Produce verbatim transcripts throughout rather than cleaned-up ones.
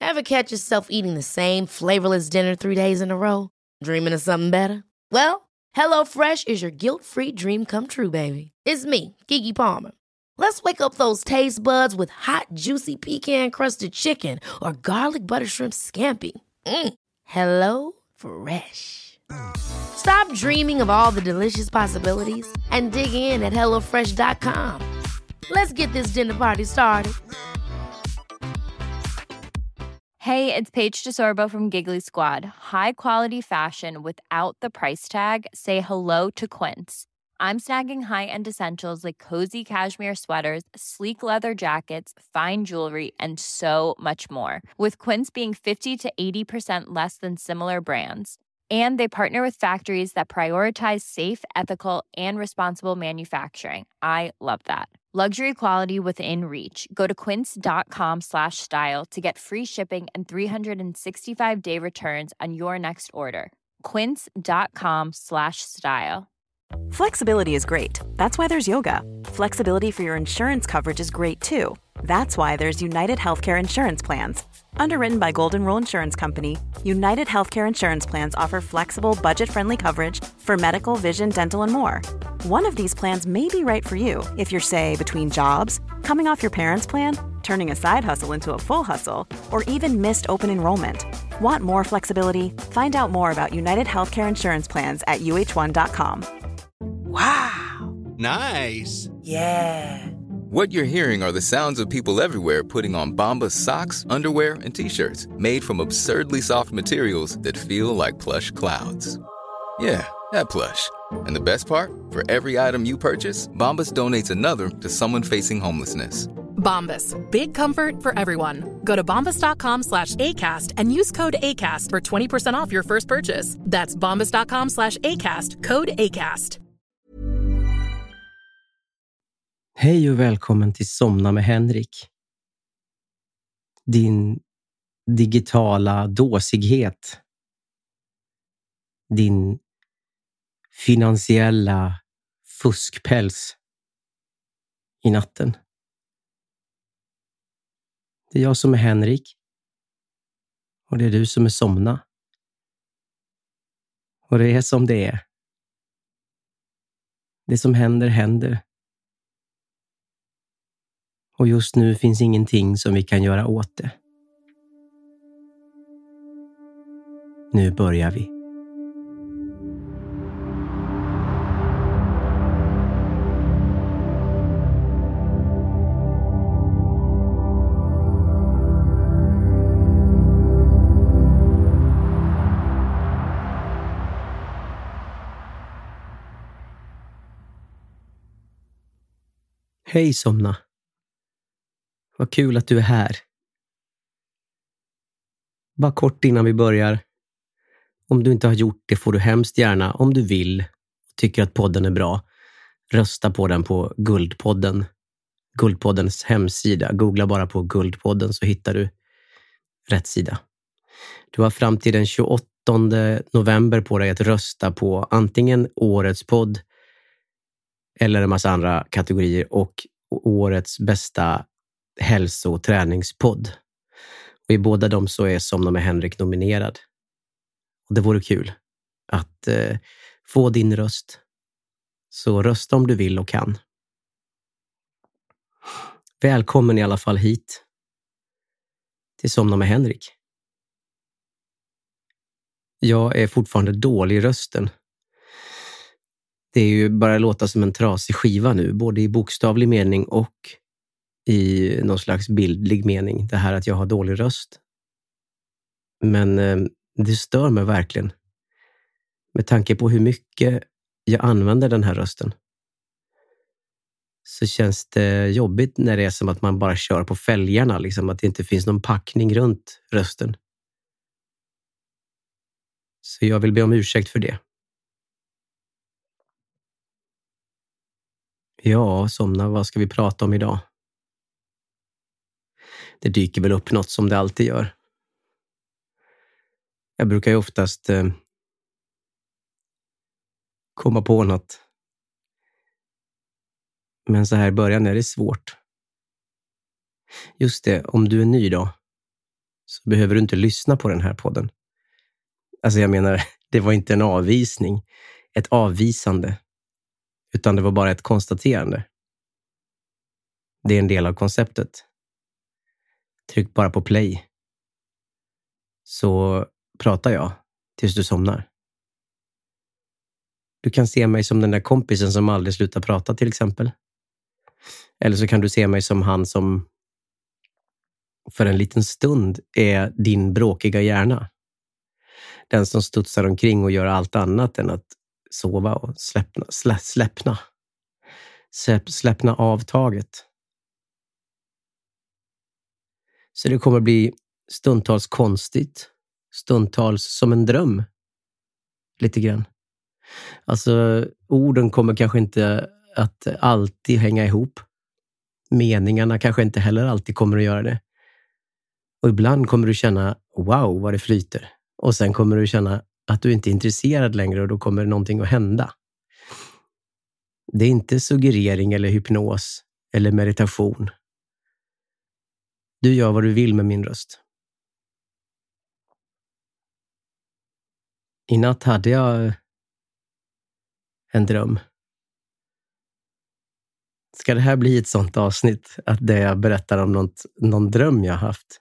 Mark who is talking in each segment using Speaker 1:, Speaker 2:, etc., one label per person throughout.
Speaker 1: Ever catch yourself eating the same flavorless dinner three days in a row? Dreaming of something better? Well, HelloFresh is your guilt-free dream come true, baby. It's me, Keke Palmer. Let's wake up those taste buds with hot, juicy pecan-crusted chicken or garlic butter shrimp scampi. Mm. Hello Fresh. Stop dreaming of all the delicious possibilities and dig in at hello fresh dot com. Let's get this dinner party started.
Speaker 2: Hey, it's Paige DeSorbo from Giggly Squad. High quality fashion without the price tag. Say hello to Quince. I'm snagging high-end essentials like cozy cashmere sweaters, sleek leather jackets, fine jewelry, and so much more. With Quince being fifty to eighty percent less than similar brands. And they partner with factories that prioritize safe, ethical, and responsible manufacturing. I love that. Luxury quality within reach. Go to quince.com slash style to get free shipping and three sixty-five day returns on your next order. Quince.com slash style.
Speaker 3: Flexibility is great. That's why there's yoga. Flexibility for your insurance coverage is great too. That's why there's United Healthcare Insurance Plans. Underwritten by Golden Rule Insurance Company, United Healthcare Insurance Plans offer flexible, budget-friendly coverage for medical, vision, dental, and more. One of these plans may be right for you if you're, say, between jobs, coming off your parents' plan, turning a side hustle into a full hustle, or even missed open enrollment. Want more flexibility? Find out more about United Healthcare Insurance Plans at U H one dot com.
Speaker 4: Wow.
Speaker 5: Nice.
Speaker 4: Yeah.
Speaker 6: What you're hearing are the sounds of people everywhere putting on Bombas socks, underwear, and T-shirts made from absurdly soft materials that feel like plush clouds. Yeah, that plush. And the best part? For every item you purchase, Bombas donates another to someone facing homelessness.
Speaker 7: Bombas. Big comfort for everyone. Go to bombas.com slash ACAST and use code ACAST for twenty percent off your first purchase. That's bombas.com slash ACAST. Code ACAST.
Speaker 8: Hej och välkommen till Somna med Henrik. Din digitala dåsighet. Din finansiella fuskpäls i natten. Det är jag som är Henrik. Och det är du som är Somna. Och det är som det är. Det som händer, händer. Och just nu finns ingenting som vi kan göra åt det. Nu börjar vi. Hej Somna. Vad kul att du är här. Bara kort innan vi börjar. Om du inte har gjort det får du hemskt gärna, om du vill och tycker att podden är bra, rösta på den på Guldpodden. Guldpoddens hemsida. Googla bara på Guldpodden så hittar du rätt sida. Du har fram till den tjugoåttonde november på dig att rösta på antingen årets podd eller en massa andra kategorier och årets bästa hälso- och träningspodd. Och i båda dem så är Somna med Henrik nominerad. Och det vore kul att eh, få din röst. Så rösta om du vill och kan. Välkommen i alla fall hit till Somna med Henrik. Jag är fortfarande dålig i rösten. Det är ju bara låta som en trasig skiva nu, både i bokstavlig mening och i någon slags bildlig mening. Det här att jag har dålig röst. Men eh, det stör mig verkligen. Med tanke på hur mycket jag använder den här rösten. Så känns det jobbigt när det är som att man bara kör på fälgarna. Liksom att det inte finns någon packning runt rösten. Så jag vill be om ursäkt för det. Ja, Somna, vad ska vi prata om idag? Det dyker väl upp något som det alltid gör. Jag brukar ju oftast eh, komma på något. Men så här i början är det svårt. Just det, om du är ny då. så behöver du inte lyssna på den här podden. Alltså jag menar, det var inte en avvisning, ett avvisande, utan det var bara ett konstaterande. Det är en del av konceptet. Tryck bara på play. Så pratar jag tills du somnar. Du kan se mig som den där kompisen som aldrig slutar prata till exempel. Eller så kan du se mig som han som för en liten stund är din bråkiga hjärna. Den som studsar omkring och gör allt annat än att sova och släppna. Slä, släppna. Släpp, släppna av taget. Så det kommer bli stundtals konstigt. Stundtals som en dröm. Lite grann. Alltså orden kommer kanske inte att alltid hänga ihop. Meningarna kanske inte heller alltid kommer att göra det. Och ibland kommer du känna, wow vad det flyter. Och sen kommer du känna att du inte är intresserad längre och då kommer någonting att hända. Det är inte suggerering eller hypnos eller meditation. Du gör vad du vill med min röst. I natt hade jag en dröm. Ska det här bli ett sånt avsnitt att det jag berättar om något, någon dröm jag haft?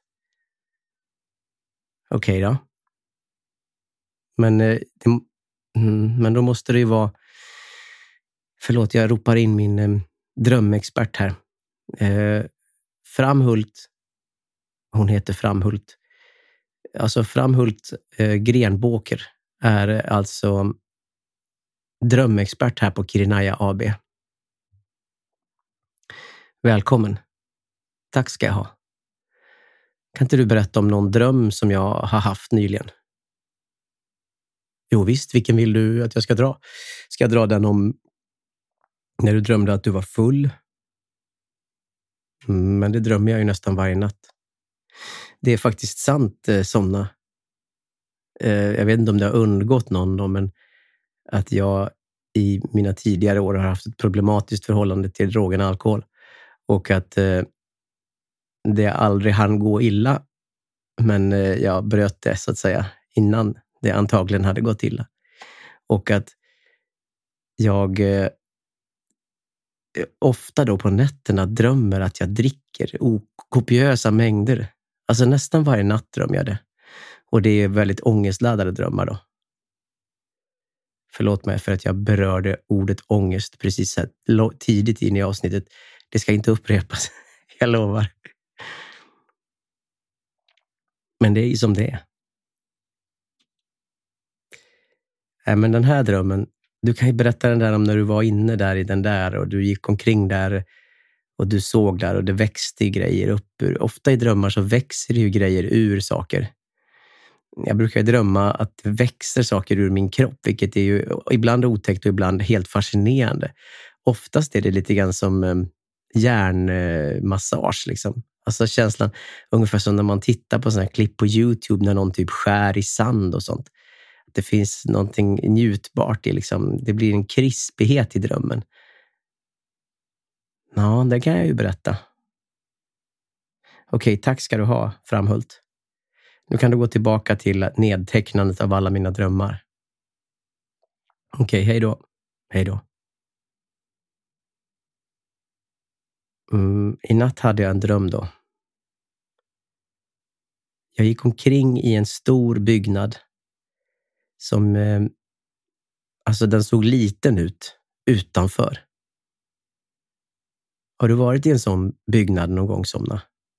Speaker 8: Okej då. Men, det, men då måste det ju vara... Förlåt, jag ropar in min eh, drömexpert här. Eh, Framhult. Hon heter Framhult. Alltså Framhult eh, Grenbåker är alltså drömexpert här på Kirinaya A B. Välkommen. Tack ska jag ha. Kan inte du berätta om någon dröm som jag har haft nyligen? Jo visst, vilken vill du att jag ska dra? Ska jag dra den om när du drömde att du var full? Mm, men det drömmer jag ju nästan varje natt. Det är faktiskt sant, eh, somna. Eh, jag vet inte om det har undgått någon då, men att jag i mina tidigare år har haft ett problematiskt förhållande till drogen och alkohol. Och att eh, det aldrig hann gå illa. Men eh, jag bröt det så att säga innan det antagligen hade gått illa. Och att jag eh, ofta då på nätterna drömmer att jag dricker kopiösa mängder. Alltså nästan varje natt drömmer jag det. Och det är väldigt ångestladdade drömmar då. Förlåt mig för att jag berörde ordet ångest precis här tidigt in i avsnittet. Det ska inte upprepas. Jag lovar. Men det är ju som det är. Äh, men den här drömmen, du kan ju berätta den där om när du var inne där i den där och du gick omkring där och du såg där och det växte grejer upp ur. Ofta i drömmar så växer det ju grejer ur saker. Jag brukar drömma att det växer saker ur min kropp, vilket är ju ibland otäckt och ibland helt fascinerande. Oftast är det lite grann som hjärnmassage liksom. Alltså känslan, ungefär som när man tittar på sådana här klipp på YouTube när någon typ skär i sand och sånt. Det finns någonting njutbart i liksom, det blir en krispighet i drömmen. Ja, det kan jag ju berätta. Okej, tack ska du ha, Framhult. Nu kan du gå tillbaka till nedtecknandet av alla mina drömmar. Okej, hej då. Hej då. Mm, i natt hade jag en dröm då. Jag gick omkring i en stor byggnad som, eh, alltså den såg liten ut utanför. Har du varit i en sån byggnad någon gång, Somna?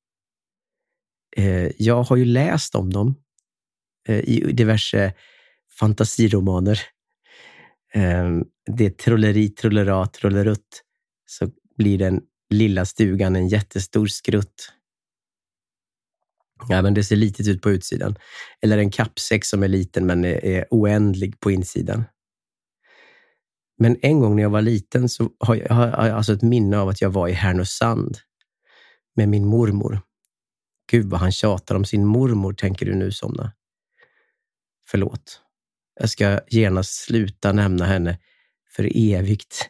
Speaker 8: Eh, jag har ju läst om dem eh, i diverse fantasiromaner. Eh, det är trolleri, trollera, trollerutt. Så blir den lilla stugan en jättestor skrutt. Ja, men det ser litet ut på utsidan. Eller en kappsäck som är liten men är, är oändlig på insidan. Men en gång när jag var liten så har jag, har jag alltså ett minne av att jag var i Härnösand med min mormor. Gud vad han tjatar om sin mormor, tänker du nu, Somna. Förlåt. Jag ska genast sluta nämna henne för evigt.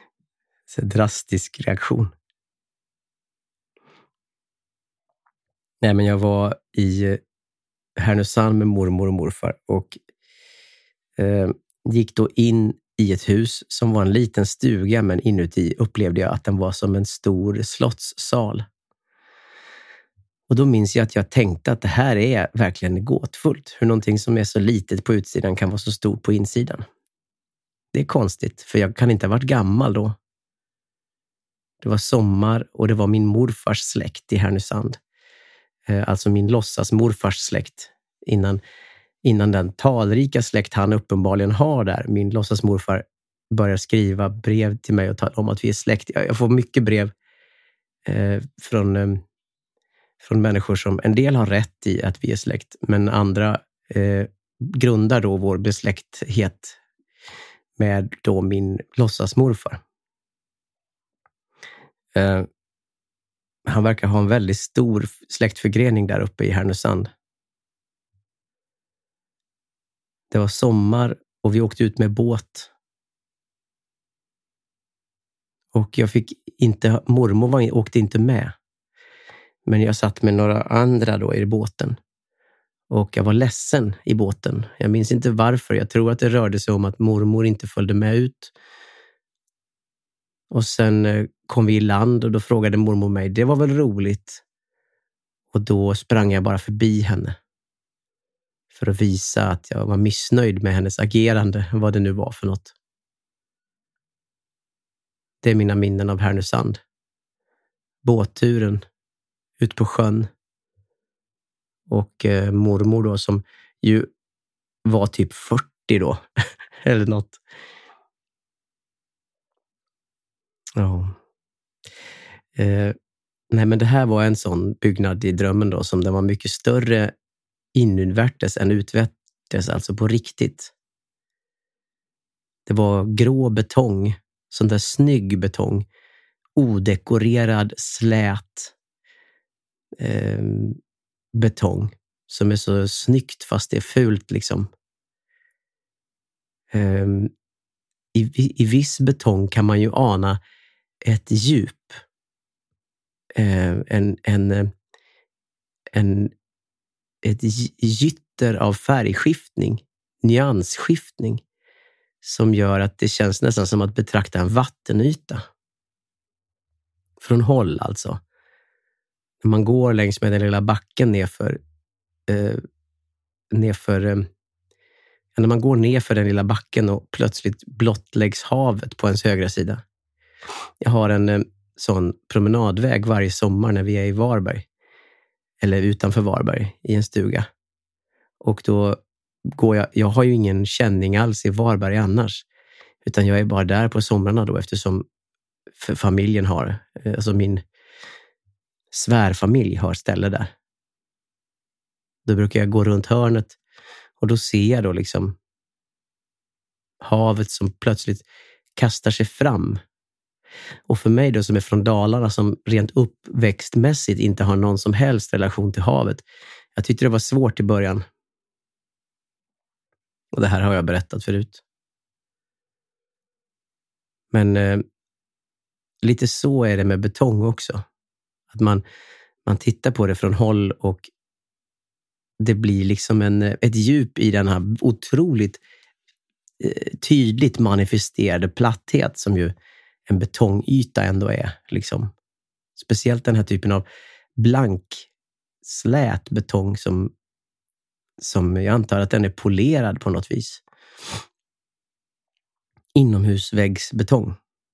Speaker 8: Så drastisk reaktion. Nej, men jag var i Härnösand med mormor och morfar och eh, gick då in i ett hus som var en liten stuga, men inuti upplevde jag att den var som en stor slottssal. Och då minns jag att jag tänkte att det här är verkligen gåtfullt. Hur någonting som är så litet på utsidan kan vara så stort på insidan. Det är konstigt, för jag kan inte ha varit gammal då. Det var sommar och det var min morfars släkt i Härnösand. Alltså min låtsas morfars släkt. Innan, innan den talrika släkt han uppenbarligen har där. Min låtsas morfar börjar skriva brev till mig och tala om att vi är släkt. Jag får mycket brev eh, från, eh, från människor som en del har rätt i att vi är släkt. Men andra eh, grundar då vår besläkthet med då min låtsas morfar. Eh, Han verkar ha en väldigt stor släktförgrening där uppe i Härnösand. Det var sommar och vi åkte ut med båt. Och jag fick inte, mormor var, åkte inte med. Men jag satt med några andra då i båten. Och jag var ledsen i båten. Jag minns inte varför. Jag tror att det rörde sig om att mormor inte följde med ut. Och sen kom vi i land och då frågade mormor mig, det var väl roligt? Och då sprang jag bara förbi henne. För att visa att jag var missnöjd med hennes agerande, vad det nu var för något. Det är mina minnen av Härnösand. Båtturen ut på sjön. Och eh, mormor då som ju var typ fyrtio då. Eller något. Ja. Eh, nej, men det här var en sån byggnad i drömmen då som den var mycket större inunvärtes än utvärtes, alltså på riktigt. Det var grå betong, sån där snygg betong, odekorerad, slät eh, betong som är så snyggt fast det är fult liksom. Eh, i, I viss betong kan man ju ana ett djup. Eh, en, en, en, ett gytter av färgskiftning, nyansskiftning som gör att det känns nästan som att betrakta en vattenyta. Från håll alltså. När man går längs med den lilla backen nerför, eh, nerför eh, när man går nerför den lilla backen och plötsligt blottläggs havet på ens högra sida. Jag har en eh, sån promenadväg varje sommar när vi är i Varberg. Eller utanför Varberg i en stuga. Och då går jag, jag har ju ingen känning alls i Varberg annars. Utan jag är bara där på somrarna då eftersom familjen har, alltså min svärfamilj har ställe där. Då brukar jag gå runt hörnet och då ser jag då liksom havet som plötsligt kastar sig fram. Och för mig då som är från Dalarna som rent uppväxtmässigt inte har någon som helst relation till havet. Jag tyckte det var svårt i början. Och det här har jag berättat förut. Men eh, lite så är det med betong också. Att man, man tittar på det från håll och det blir liksom en, ett djup i den här otroligt eh, tydligt manifesterade platthet som ju en betongyta ändå är. Liksom. Speciellt den här typen av blank, slät betong som, som jag antar att den är polerad på något vis. Inomhusväggsbetong.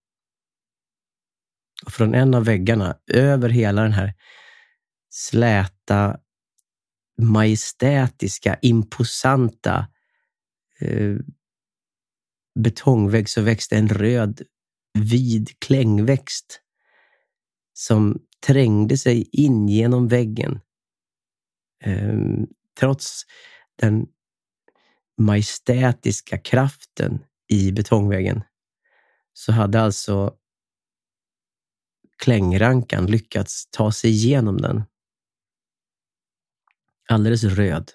Speaker 8: Och från en av väggarna över hela den här släta, majestätiska, imposanta eh, betongvägg så växte en röd vid klängväxt som trängde sig in genom väggen. Ehm, trots den majestätiska kraften i betongväggen så hade alltså klängrankan lyckats ta sig igenom den. Alldeles röd.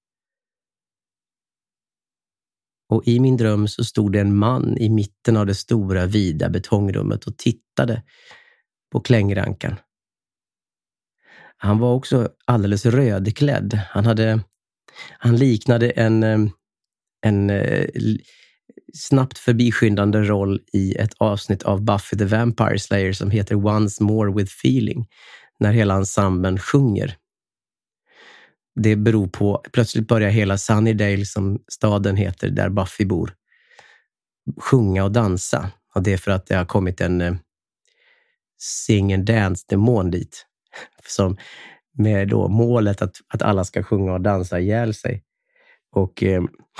Speaker 8: Och i min dröm så stod det en man i mitten av det stora vida betongrummet och tittade på klängrankan. Han var också alldeles rödklädd. Han hade, han liknade en, en snabbt förbiskyndande roll i ett avsnitt av Buffy the Vampire Slayer som heter Once More with Feeling, när hela ensemblen sjunger. Det beror på, plötsligt börjar hela Sunnydale, som staden heter där Buffy bor, sjunga och dansa. Och det är för att det har kommit en eh, sing and dance-demon dit. Som med då målet att, att alla ska sjunga och dansa ihjäl sig. Och eh,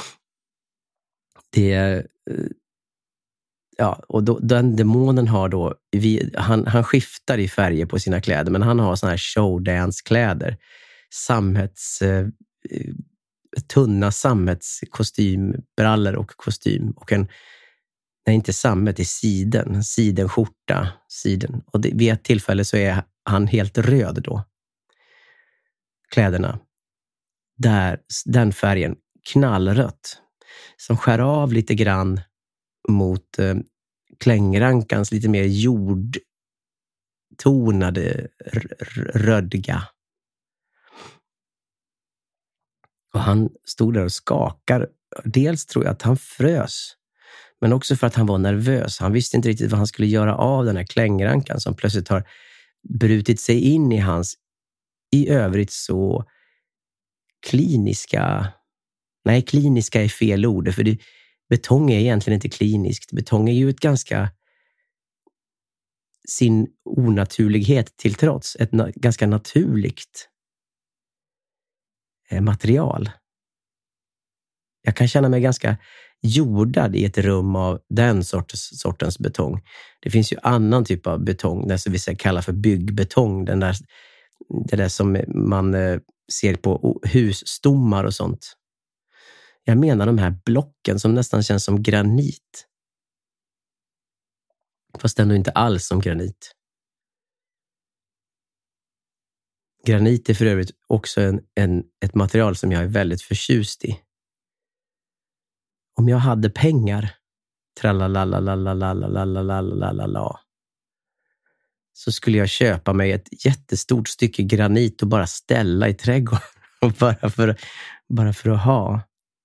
Speaker 8: det eh, ja, och då, den demonen har då, vi, han, han skiftar i färger på sina kläder, men han har såna här showdance-kläder. Samhälls, eh, tunna sammetskostymbrallor och kostym. Och en, nej inte sammet, det är siden, sidenskjorta, siden. Och det, vid ett tillfälle så är han helt röd då. Kläderna. Där, den färgen, knallrött. Som skär av lite grann mot eh, klängrankans lite mer jordtonade r- r- rödga. Och han stod där och skakar. Dels tror jag att han frös. Men också för att han var nervös. Han visste inte riktigt vad han skulle göra av den här klängrankan som plötsligt har brutit sig in i hans i övrigt så kliniska... Nej, kliniska är fel ord. För det, betong är egentligen inte kliniskt. Betong är ju ett ganska, sin onaturlighet till trots, ett na, ganska naturligt eh, material. Jag kan känna mig ganska jordad i ett rum av den sortens, sortens betong. Det finns ju annan typ av betong, det som vi kallar för byggbetong. Den där, det där som man eh, ser på husstommar och sånt. Jag menar de här blocken som nästan känns som granit. Fast ändå inte alls som granit. Granit är för övrigt också en, en, ett material som jag är väldigt förtjust i. Om jag hade pengar, tralalalalalalalalalalalalala, så skulle jag köpa mig ett jättestort stycke granit och bara ställa i trädgården. bara, för, bara för att ha.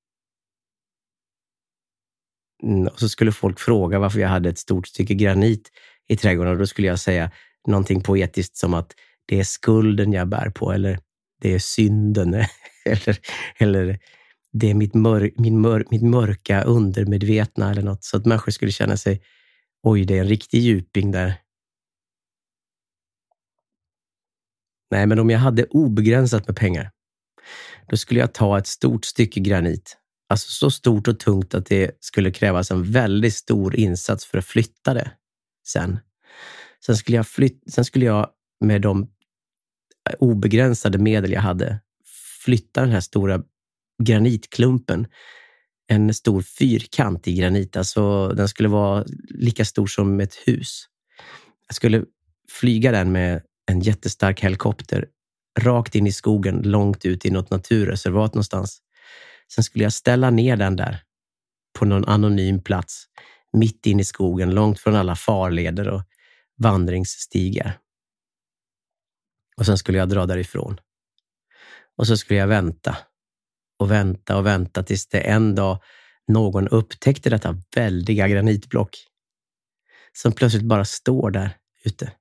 Speaker 8: Och så skulle folk fråga varför jag hade ett stort stycke granit i trädgården. Och då skulle jag säga någonting poetiskt som att det är skulden jag bär på. Eller det är synden. eller, eller det är mitt, mör, min mör, mitt mörka undermedvetna eller något. Så att människor skulle känna sig, oj, det är en riktig djuping där. Nej, men om jag hade obegränsat med pengar, då skulle jag ta ett stort stycke granit. Alltså så stort och tungt att det skulle krävas en väldigt stor insats för att flytta det sen. Sen skulle jag, flyt- sen skulle jag med de obegränsade medel jag hade flytta den här stora granitklumpen. En stor fyrkant i granit. Alltså den skulle vara lika stor som ett hus. Jag skulle flyga den med en jättestark helikopter rakt in i skogen, långt ut i något naturreservat någonstans. Sen skulle jag ställa ner den där på någon anonym plats mitt in i skogen, långt från alla farleder och vandringsstigar. Och sen skulle jag dra därifrån. Och så skulle jag vänta och vänta och vänta tills det en dag någon upptäckte detta väldiga granitblock som plötsligt bara står där ute.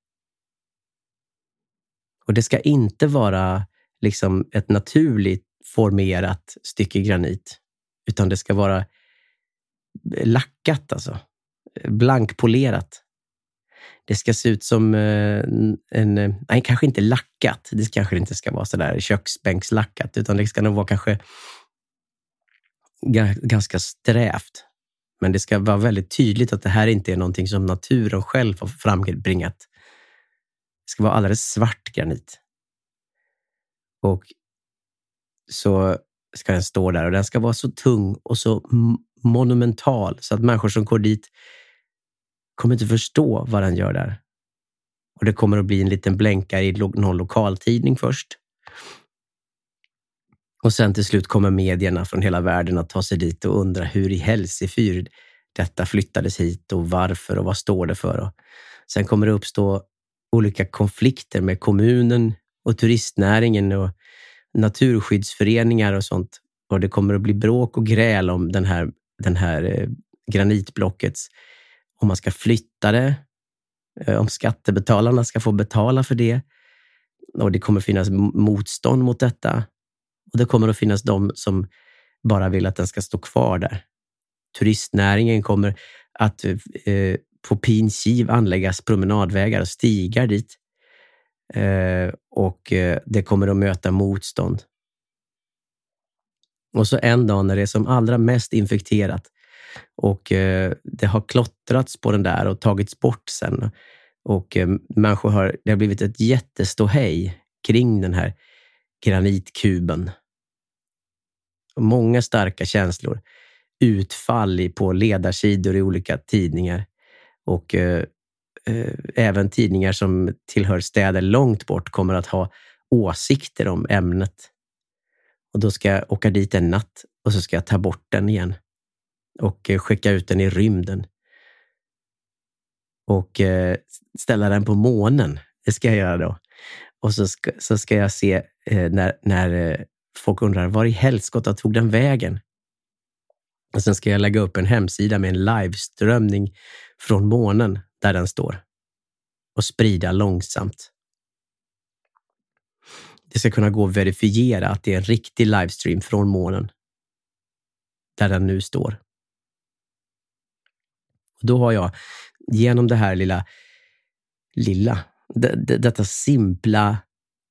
Speaker 8: Och det ska inte vara liksom ett naturligt formerat stycke granit, utan det ska vara lackat, alltså blankpolerat. Det ska se ut som en, nej, kanske inte lackat, det kanske inte ska vara så där köksbänkslackat, utan det ska nog vara kanske ganska strävt. Men det ska vara väldigt tydligt att det här inte är någonting som naturen själv har frambringat. Det ska vara alldeles svart granit. Och så ska den stå där och den ska vara så tung och så monumental så att människor som går dit kommer inte förstå vad den gör där. Och det kommer att bli en liten blänkare i någon lokaltidning först. Och sen till slut kommer medierna från hela världen att ta sig dit och undra hur i helsefyr detta flyttades hit och varför och vad står det för. Och sen kommer det uppstå olika konflikter med kommunen och turistnäringen och naturskyddsföreningar och sånt. Och det kommer att bli bråk och gräl om den här, den här eh, granitblockets, om man ska flytta det, eh, om skattebetalarna ska få betala för det. Och det kommer finnas motstånd mot detta. Och det kommer att finnas de som bara vill att den ska stå kvar där. Turistnäringen kommer att eh, på pin kiv anläggas promenadvägar och stigar dit. Eh, och eh, det kommer att möta motstånd. Och så en dag när det är som allra mest infekterat och eh, det har klottrats på den där och tagits bort sen. Och eh, människor har, det har blivit ett jätteståhej kring den här granitkuben. Och många starka känslor. Utfall i, på ledarsidor i olika tidningar. Och eh, eh, även tidningar som tillhör städer långt bort kommer att ha åsikter om ämnet. Och då ska jag åka dit en natt och så ska jag ta bort den igen. Och eh, skicka ut den i rymden. Och eh, ställa den på månen. Det ska jag göra då. Och så ska, så ska jag se eh, när, när eh, folk undrar var i helskotta tog den vägen. Och sen ska jag lägga upp en hemsida med en liveströmning från månen där den står. Och sprida långsamt. Det ska kunna gå att verifiera att det är en riktig livestream från månen. Där den nu står. Och då har jag genom det här lilla, lilla, det, det, detta simpla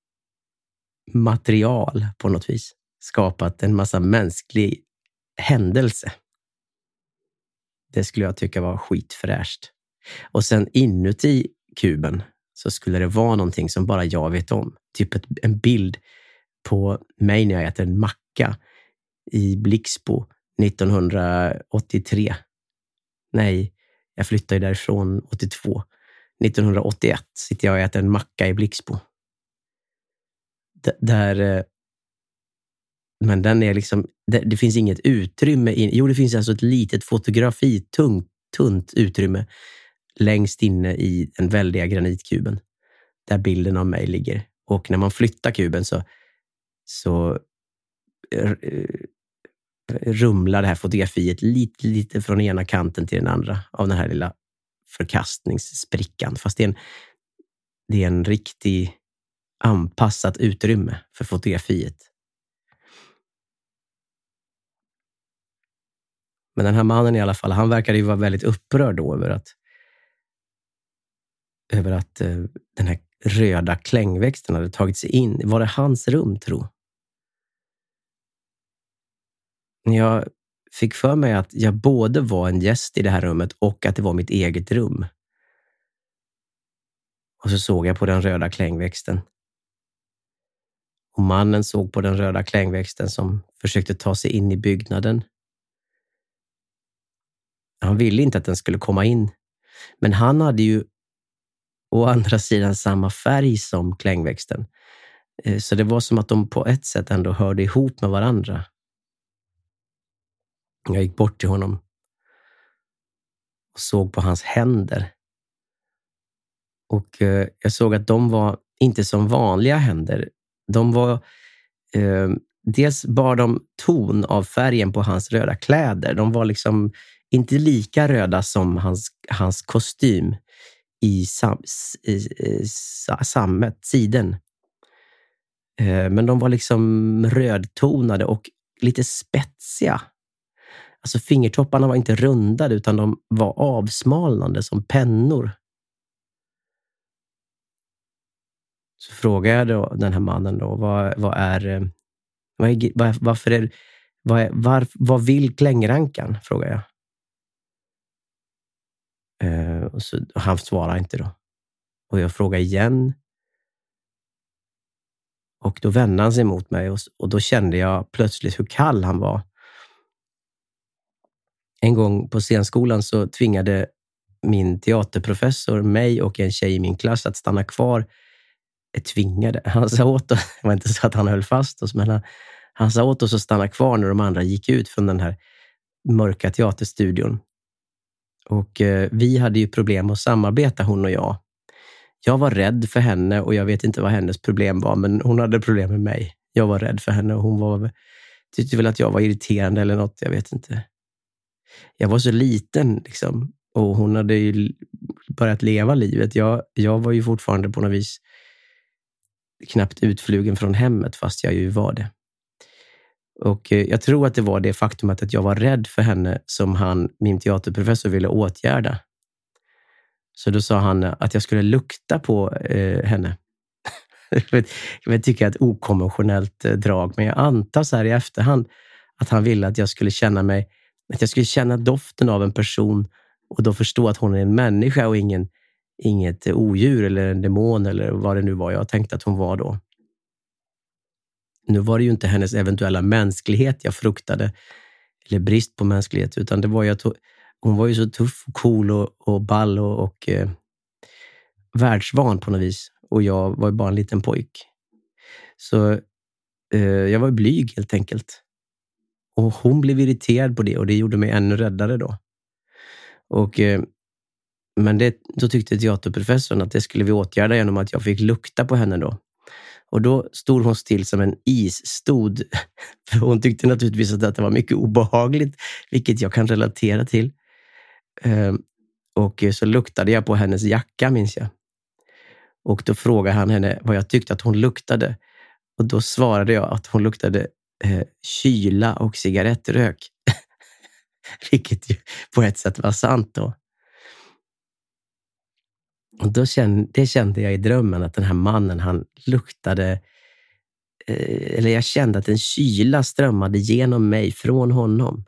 Speaker 8: material på något vis skapat en massa mänsklig händelse. Det skulle jag tycka var skitfräscht. Och sen inuti kuben så skulle det vara någonting som bara jag vet om. Typ ett, en bild på mig när jag äter en macka i Blixbo nittonhundraåttiotre. Nej, jag flyttade därifrån åttiotvå. nittonhundraåttioett sitter jag och äter en macka i Blixbo. D- där... Men den är liksom... Det, det finns inget utrymme. In, jo, det finns alltså ett litet fotografi, tungt, tunt utrymme längst inne i den väldiga granitkuben. Där bilden av mig ligger. Och när man flyttar kuben så... så uh, rumlar det här fotografiet lite, lite från ena kanten till den andra av den här lilla förkastningssprickan. Fast det är en, det är en riktig anpassat utrymme för fotografiet. Men den här mannen i alla fall, han verkade ju vara väldigt upprörd då över att över att uh, den här röda klängväxten hade tagit sig in. Var det hans rum, tro? Jag fick för mig att jag både var en gäst i det här rummet och att det var mitt eget rum. Och så såg jag på den röda klängväxten. Och mannen såg på den röda klängväxten som försökte ta sig in i byggnaden. Han ville inte att den skulle komma in. Men han hade ju å andra sidan samma färg som klängväxten. Så det var som att de på ett sätt ändå hörde ihop med varandra. Jag gick bort till honom och såg på hans händer. Och eh, jag såg att de var inte som vanliga händer. De var... Eh, dels bar de ton av färgen på hans röda kläder. De var liksom inte lika röda som hans, hans kostym i, sam, i, i sammet, siden. Eh, men de var liksom rödtonade och lite spetsiga. Alltså fingertopparna var inte rundade utan de var avsmalnande som pennor. Så frågade jag då den här mannen då, vad, vad är, vad är, vad, varför är, vad, är var, vad vill klängrankan, frågade jag. Eh, och så, och han svarade inte då. Och jag frågade igen. Och då vände han sig mot mig och, och då kände jag plötsligt hur kall han var. En gång på scenskolan så tvingade min teaterprofessor mig och en tjej i min klass att stanna kvar. Tvingade. Han sa åt oss, det var inte så att han höll fast oss, men han, han sa åt oss att stanna kvar när de andra gick ut från den här mörka teaterstudion. Och eh, vi hade ju problem att samarbeta, hon och jag. Jag var rädd för henne och jag vet inte vad hennes problem var, men hon hade problem med mig. Jag var rädd för henne och hon var, tyckte väl att jag var irriterande eller något, jag vet inte. Jag var så liten liksom, och hon hade ju börjat leva livet. Jag, jag var ju fortfarande på något vis knappt utflugen från hemmet, fast jag ju var det. Och jag tror att det var det faktumet att jag var rädd för henne som han, min teaterprofessor, ville åtgärda. Så då sa han att jag skulle lukta på eh, henne. Jag tycker att det är ett okonventionellt eh, drag, men jag antar så här i efterhand att han ville att jag skulle känna mig, att jag skulle känna doften av en person och då förstå att hon är en människa och ingen, inget odjur eller en demon eller vad det nu var jag tänkte att hon var då. Nu var det ju inte hennes eventuella mänsklighet jag fruktade, eller brist på mänsklighet, utan det var ju att hon var ju så tuff och cool och, och ball och, och eh, världsvan på något vis. Och jag var ju bara en liten pojk. Så eh, jag var blyg helt enkelt. Och hon blev irriterad på det och det gjorde mig ännu räddare då. Och, eh, men det, då tyckte teaterprofessorn att det skulle vi åtgärda genom att jag fick lukta på henne då. Och då stod hon still som en isstod. För hon tyckte naturligtvis att det var mycket obehagligt, vilket jag kan relatera till. Um, och så luktade jag på hennes jacka, minns jag. Och då frågade han henne vad jag tyckte att hon luktade. Och då svarade jag att hon luktade eh, kyla och cigarettrök. Vilket ju på ett sätt var sant då. Och då kände, det kände jag i drömmen att den här mannen, han luktade, eh, eller jag kände att en kyla strömmade genom mig från honom.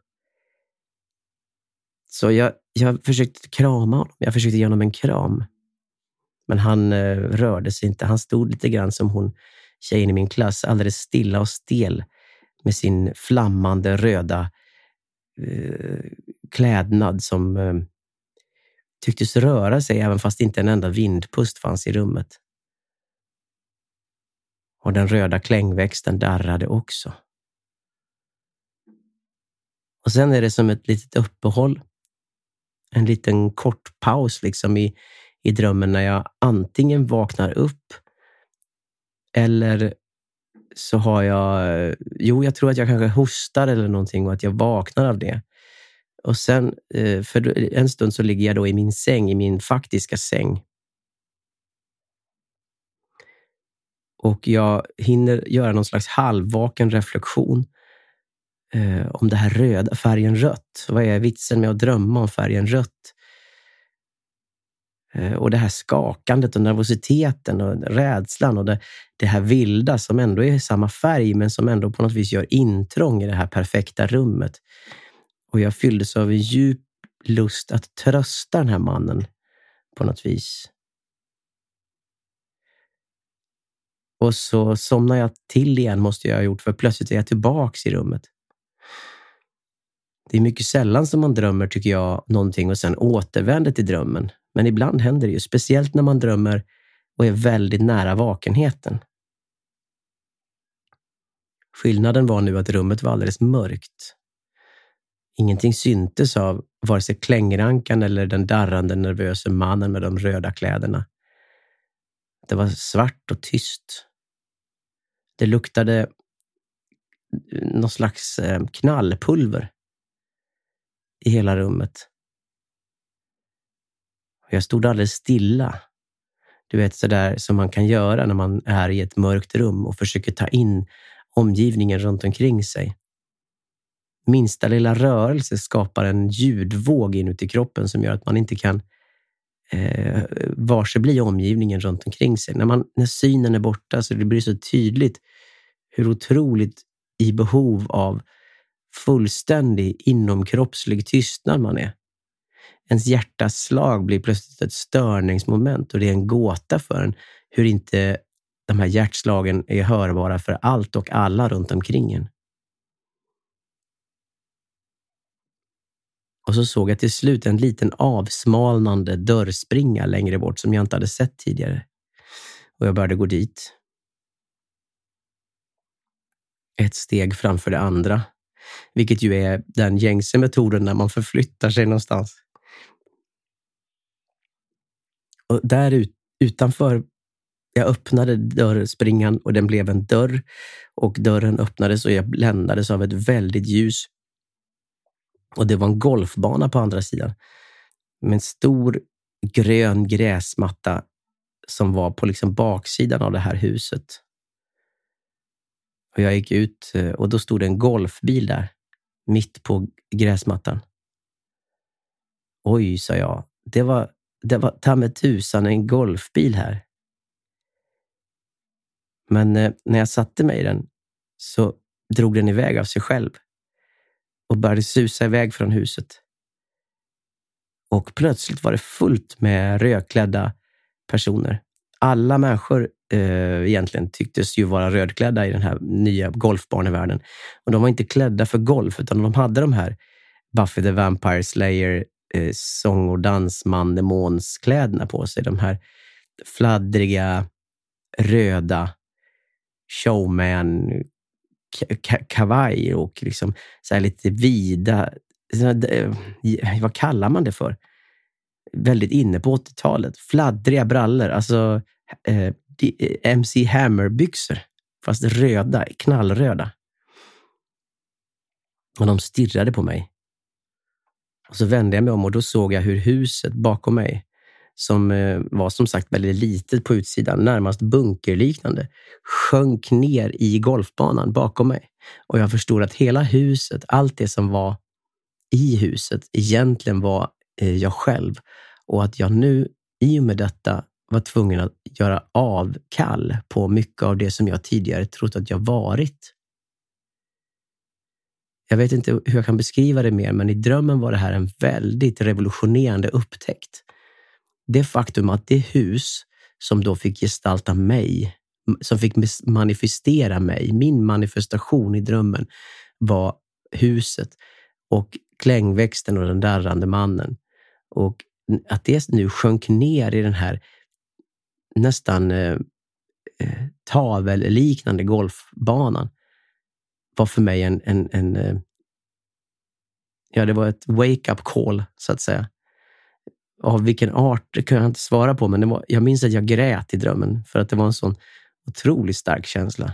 Speaker 8: Så jag, jag försökte krama honom, jag försökte ge honom en kram. Men han eh, rörde sig inte, han stod lite grann som hon, tjejen i min klass, alldeles stilla och stel med sin flammande röda eh, klädnad som eh, tycktes röra sig även fast inte en enda vindpust fanns i rummet. Och den röda klängväxten darrade också. Och sen är det som ett litet uppehåll. En liten kort paus liksom i, i drömmen när jag antingen vaknar upp eller så har jag, jo jag tror att jag kanske hostar eller någonting och att jag vaknar av det. Och sen för en stund så ligger jag då i min säng, i min faktiska säng. Och jag hinner göra någon slags halvvaken reflektion eh, om det här röda, färgen rött. Vad är vitsen med att drömma om färgen rött? Eh, och det här skakandet och nervositeten och rädslan och det, det här vilda som ändå är samma färg men som ändå på något vis gör intrång i det här perfekta rummet. Och jag fylldes av en djup lust att trösta den här mannen på något vis. Och så somnar jag till igen måste jag ha gjort, för plötsligt är jag tillbaks i rummet. Det är mycket sällan som man drömmer, tycker jag, någonting och sen återvänder till drömmen. Men ibland händer det ju, speciellt när man drömmer och är väldigt nära vakenheten. Skillnaden var nu att rummet var alldeles mörkt. Ingenting syntes av vare sig klängrankan eller den darrande nervösa mannen med de röda kläderna. Det var svart och tyst. Det luktade någon slags knallpulver i hela rummet. Jag stod alldeles stilla. Du vet, så där som man kan göra när man är i ett mörkt rum och försöker ta in omgivningen runt omkring sig. Minsta lilla rörelse skapar en ljudvåg inuti kroppen som gör att man inte kan eh, varse bli omgivningen runt omkring sig. När, man, när synen är borta så det blir så tydligt hur otroligt i behov av fullständig inomkroppslig tystnad man är. Ens hjärtas slag blir plötsligt ett störningsmoment och det är en gåta för en hur inte de här hjärtslagen är hörbara för allt och alla runt omkring en. Och så såg jag till slut en liten avsmalnande dörrspringa längre bort som jag inte hade sett tidigare. Och jag började gå dit. Ett steg framför det andra. Vilket ju är den gängse metoden när man förflyttar sig någonstans. Och där ut, utanför, jag öppnade dörrspringan och den blev en dörr. Och dörren öppnades och jag bländades av ett väldigt ljus. Och det var en golfbana på andra sidan. Med en stor grön gräsmatta som var på liksom baksidan av det här huset. Och jag gick ut och då stod det en golfbil där. Mitt på gräsmattan. Oj, sa jag. Det var, det var ta med tusan en golfbil här. Men eh, när jag satte mig i den så drog den iväg av sig själv. Och började susa iväg från huset. Och plötsligt var det fullt med rödklädda personer. Alla människor eh, egentligen tycktes ju vara rödklädda i den här nya golfbanevärlden. Och de var inte klädda för golf utan de hade de här Buffy the Vampire Slayer eh, sång- och dansman-demonskläderna på sig. De här fladdriga, röda showman k- kavaj och liksom så här lite vida, vad kallar man det för? Väldigt inne på åttiotalet. Fladdriga brallor, alltså eh, M C Hammer-byxor. Fast röda, knallröda. Och de stirrade på mig. Och så vände jag mig om och då såg jag hur huset bakom mig, som eh, var som sagt väldigt litet på utsidan, närmast bunkerliknande, sjönk ner i golfbanan bakom mig. Och jag förstod att hela huset, allt det som var i huset, egentligen var eh, jag själv. Och att jag nu, i och med detta, var tvungen att göra avkall på mycket av det som jag tidigare trott att jag varit. Jag vet inte hur jag kan beskriva det mer, men i drömmen var det här en väldigt revolutionerande upptäckt. Det faktum att det hus som då fick gestalta mig, som fick manifestera mig, min manifestation i drömmen var huset och klängväxten och den darrande mannen. Och att det nu sjönk ner i den här nästan eh, tavelliknande golfbanan var för mig en, en, en eh, ja, det var ett wake-up call så att säga. Av vilken art det kan jag inte svara på, men det var, jag minns att jag grät i drömmen för att det var en sån otroligt stark känsla.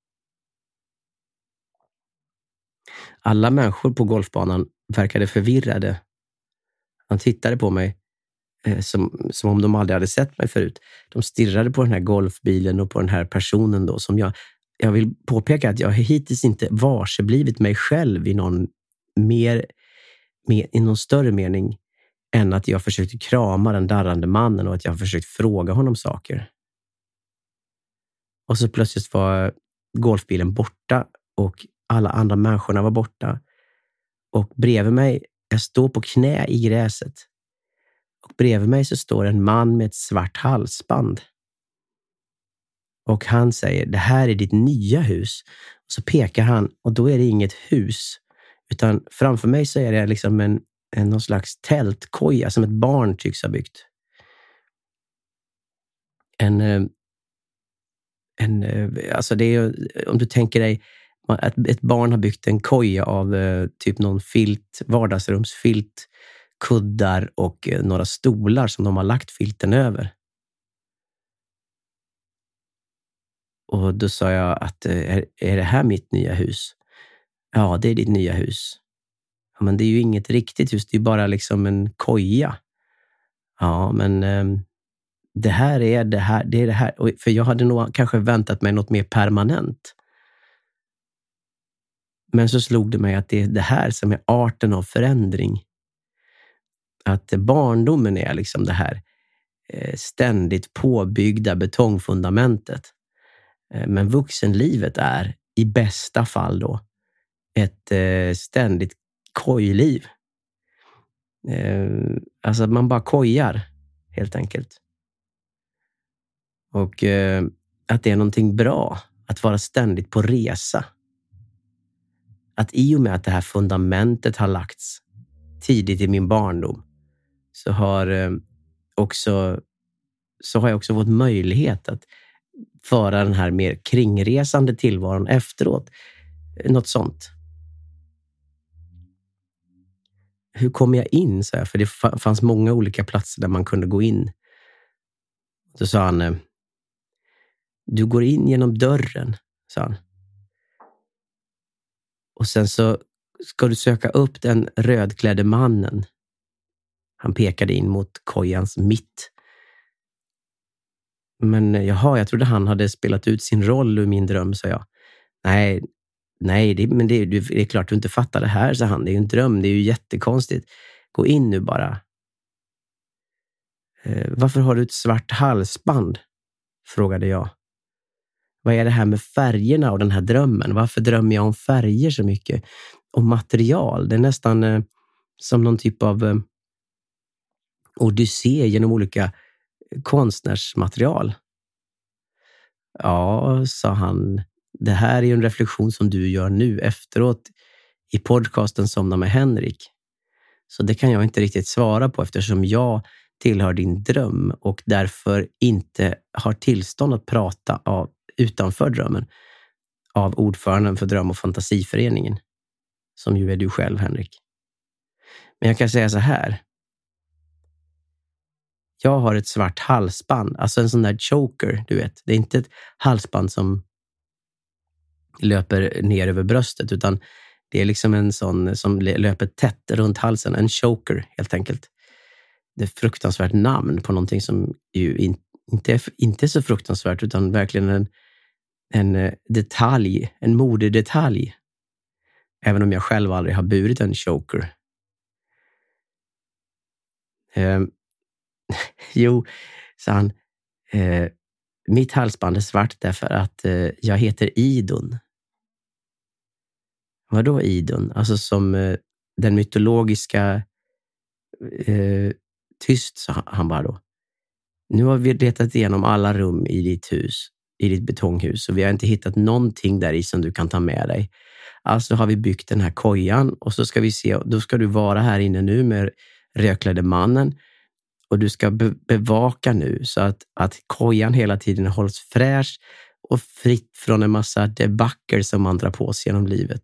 Speaker 8: Alla människor på golfbanan verkade förvirrade. De tittade på mig eh, som, som om de aldrig hade sett mig förut. De stirrade på den här golfbilen och på den här personen då som jag, jag vill påpeka att jag hittills inte varseblivit mig själv i någon mer, mer i någon större mening än att jag försökte krama den darrande mannen och att jag försökt fråga honom saker. Och så plötsligt var golfbilen borta och alla andra människorna var borta. Och bredvid mig, jag står på knä i gräset. Och bredvid mig så står en man med ett svart halsband. Och han säger, det här är ditt nya hus. Och så pekar han, och då är det inget hus. Utan framför mig så är det liksom en, en någon slags tältkoja som ett barn tycks ha byggt. En, en alltså det är, om du tänker dig att ett barn har byggt en koja av typ någon filt, vardagsrumsfilt, kuddar och några stolar som de har lagt filten över. Och då sa jag att är, är det här mitt nya hus? Ja, det är ditt nya hus. Ja, men det är ju inget riktigt hus, det är bara liksom en koja. Ja, men eh, det här är det här, det är det här. Och för jag hade nog kanske väntat mig något mer permanent. Men så slog det mig att det är det här som är arten av förändring. Att barndomen är liksom det här eh, ständigt påbyggda betongfundamentet. Eh, men vuxenlivet är i bästa fall då ett eh, ständigt kojliv. Eh, alltså att man bara kojar helt enkelt. Och eh, att det är någonting bra att vara ständigt på resa. Att i och med att det här fundamentet har lagts tidigt i min barndom så har eh, också så har jag också fått möjlighet att föra den här mer kringresande tillvaron efteråt. Något sånt. Hur kom jag in? Så här? För det fanns många olika platser där man kunde gå in. Då sa han, du går in genom dörren, sa han. Och sen så ska du söka upp den rödklädde mannen. Han pekade in mot kojans mitt. Men jaha, jag trodde han hade spelat ut sin roll ur min dröm, sa jag. Nej, nej det, men det, det är klart du inte fattar det här, sa han. Det är ju en dröm, det är ju jättekonstigt. Gå in nu bara. Eh, varför har du ett svart halsband? Frågade jag. Vad är det här med färgerna och den här drömmen? Varför drömmer jag om färger så mycket? Om material. Det är nästan eh, som någon typ av eh, odyssé genom olika konstnärsmaterial. Ja, sa han. Det här är ju en reflektion som du gör nu efteråt i podcasten Somna med Henrik. Så det kan jag inte riktigt svara på eftersom jag tillhör din dröm och därför inte har tillstånd att prata av, utanför drömmen av ordföranden för Dröm- och fantasiföreningen, som ju är du själv, Henrik. Men jag kan säga så här. Jag har ett svart halsband, alltså en sån där choker, du vet. Det är inte ett halsband som löper ner över bröstet, utan det är liksom en sån som löper tätt runt halsen. En choker, helt enkelt. Det är ett fruktansvärt namn på någonting som ju in, inte, är, inte är så fruktansvärt, utan verkligen en, en detalj, en modedetalj. Även om jag själv aldrig har burit en choker. Eh, jo, sa han. Eh, mitt halsband är svart därför att eh, jag heter Idun. Vadå Idun? Alltså som eh, den mytologiska eh, tyst, sa han bara då. Nu har vi letat igenom alla rum i ditt hus, i ditt betonghus, och vi har inte hittat någonting där i som du kan ta med dig. Alltså har vi byggt den här kojan och så ska vi se, då ska du vara här inne nu med rödklädde mannen och du ska be- bevaka nu så att, att kojan hela tiden hålls fräsch och fritt från en massa debacker som man drar på sig genom livet.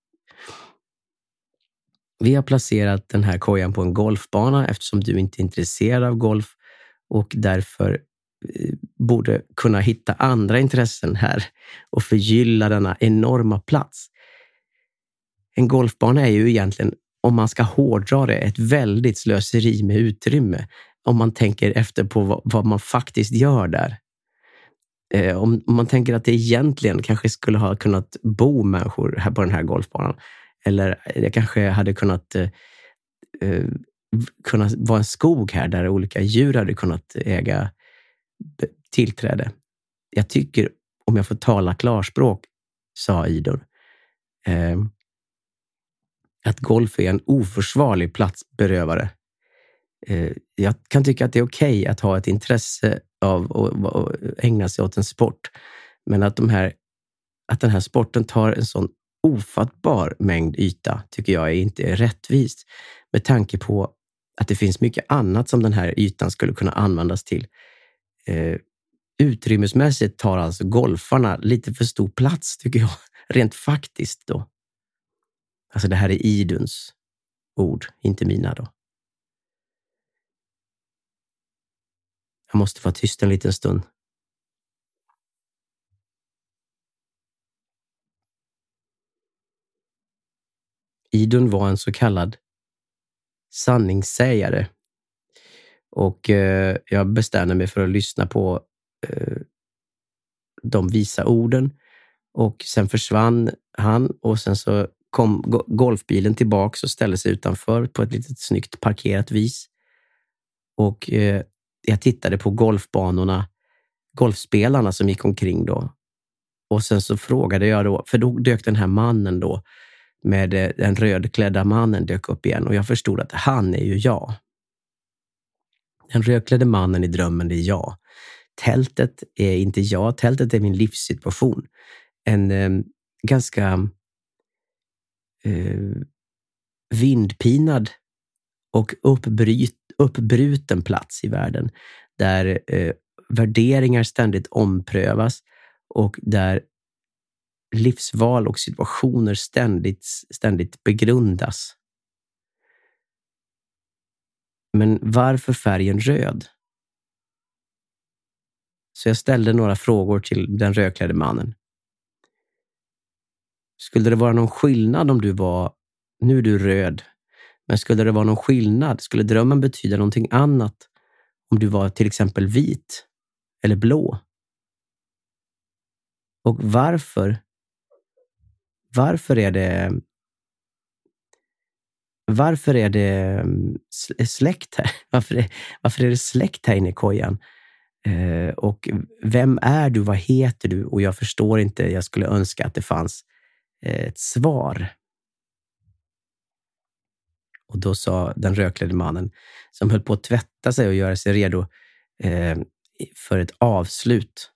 Speaker 8: Vi har placerat den här kojan på en golfbana eftersom du inte är intresserad av golf och därför eh, borde kunna hitta andra intressen här och förgylla denna enorma plats. En golfbana är ju egentligen, om man ska hårdra det, ett väldigt slöseri med utrymme. Om man tänker efter på vad, vad man faktiskt gör där. Eh, om, om man tänker att det egentligen kanske skulle ha kunnat bo människor här på den här golfbanan. Eller det kanske hade kunnat eh, eh, kunna vara en skog här där olika djur hade kunnat äga tillträde. Jag tycker, om jag får tala klarspråk, sa Idun, eh, att golf är en oförsvarlig platsberövare. Eh, jag kan tycka att det är okej att ha ett intresse av att ägna sig åt en sport. Men att, de här, att den här sporten tar en sån ofattbar mängd yta tycker jag är inte rättvist. Med tanke på att det finns mycket annat som den här ytan skulle kunna användas till. Eh, utrymmesmässigt tar alltså golfarna lite för stor plats tycker jag. Rent faktiskt då. Alltså det här är Iduns ord, inte mina då. Jag måste vara tyst en liten stund. Idun var en så kallad sanningssägare. Och eh, jag bestämde mig för att lyssna på eh, de visa orden. Och sen försvann han och sen så kom golfbilen tillbaka och ställde sig utanför på ett litet snyggt parkerat vis. Och eh, jag tittade på golfbanorna, golfspelarna som gick omkring då. Och sen så frågade jag då, för då dök den här mannen då, med den rödklädda mannen dök upp igen. Och jag förstod att han är ju jag. Den rödklädde mannen i drömmen, det är jag. Tältet är inte jag, tältet är min livssituation. En eh, ganska eh, vindpinad och uppbryt, uppbruten plats i världen. Där eh, värderingar ständigt omprövas och där livsval och situationer ständigt, ständigt begrundas. Men varför färgen röd? Så jag ställde några frågor till den rödklädde mannen. Skulle det vara någon skillnad om du var, nu är du röd, men skulle det vara någon skillnad? Skulle drömmen betyda någonting annat om du var till exempel vit eller blå? Och varför? Varför är det Varför är det släkt här? Varför är, varför är det släkt här inne i kojan? Eh, och vem är du? Vad heter du? Och jag förstår inte. Jag skulle önska att det fanns eh, ett svar. Och då sa den rödklädde mannen, som höll på att tvätta sig och göra sig redo eh, för ett avslut.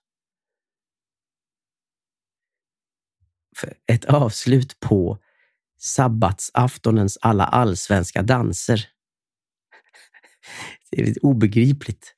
Speaker 8: För ett avslut på sabbatsaftonens alla allsvenska danser. Det är lite obegripligt.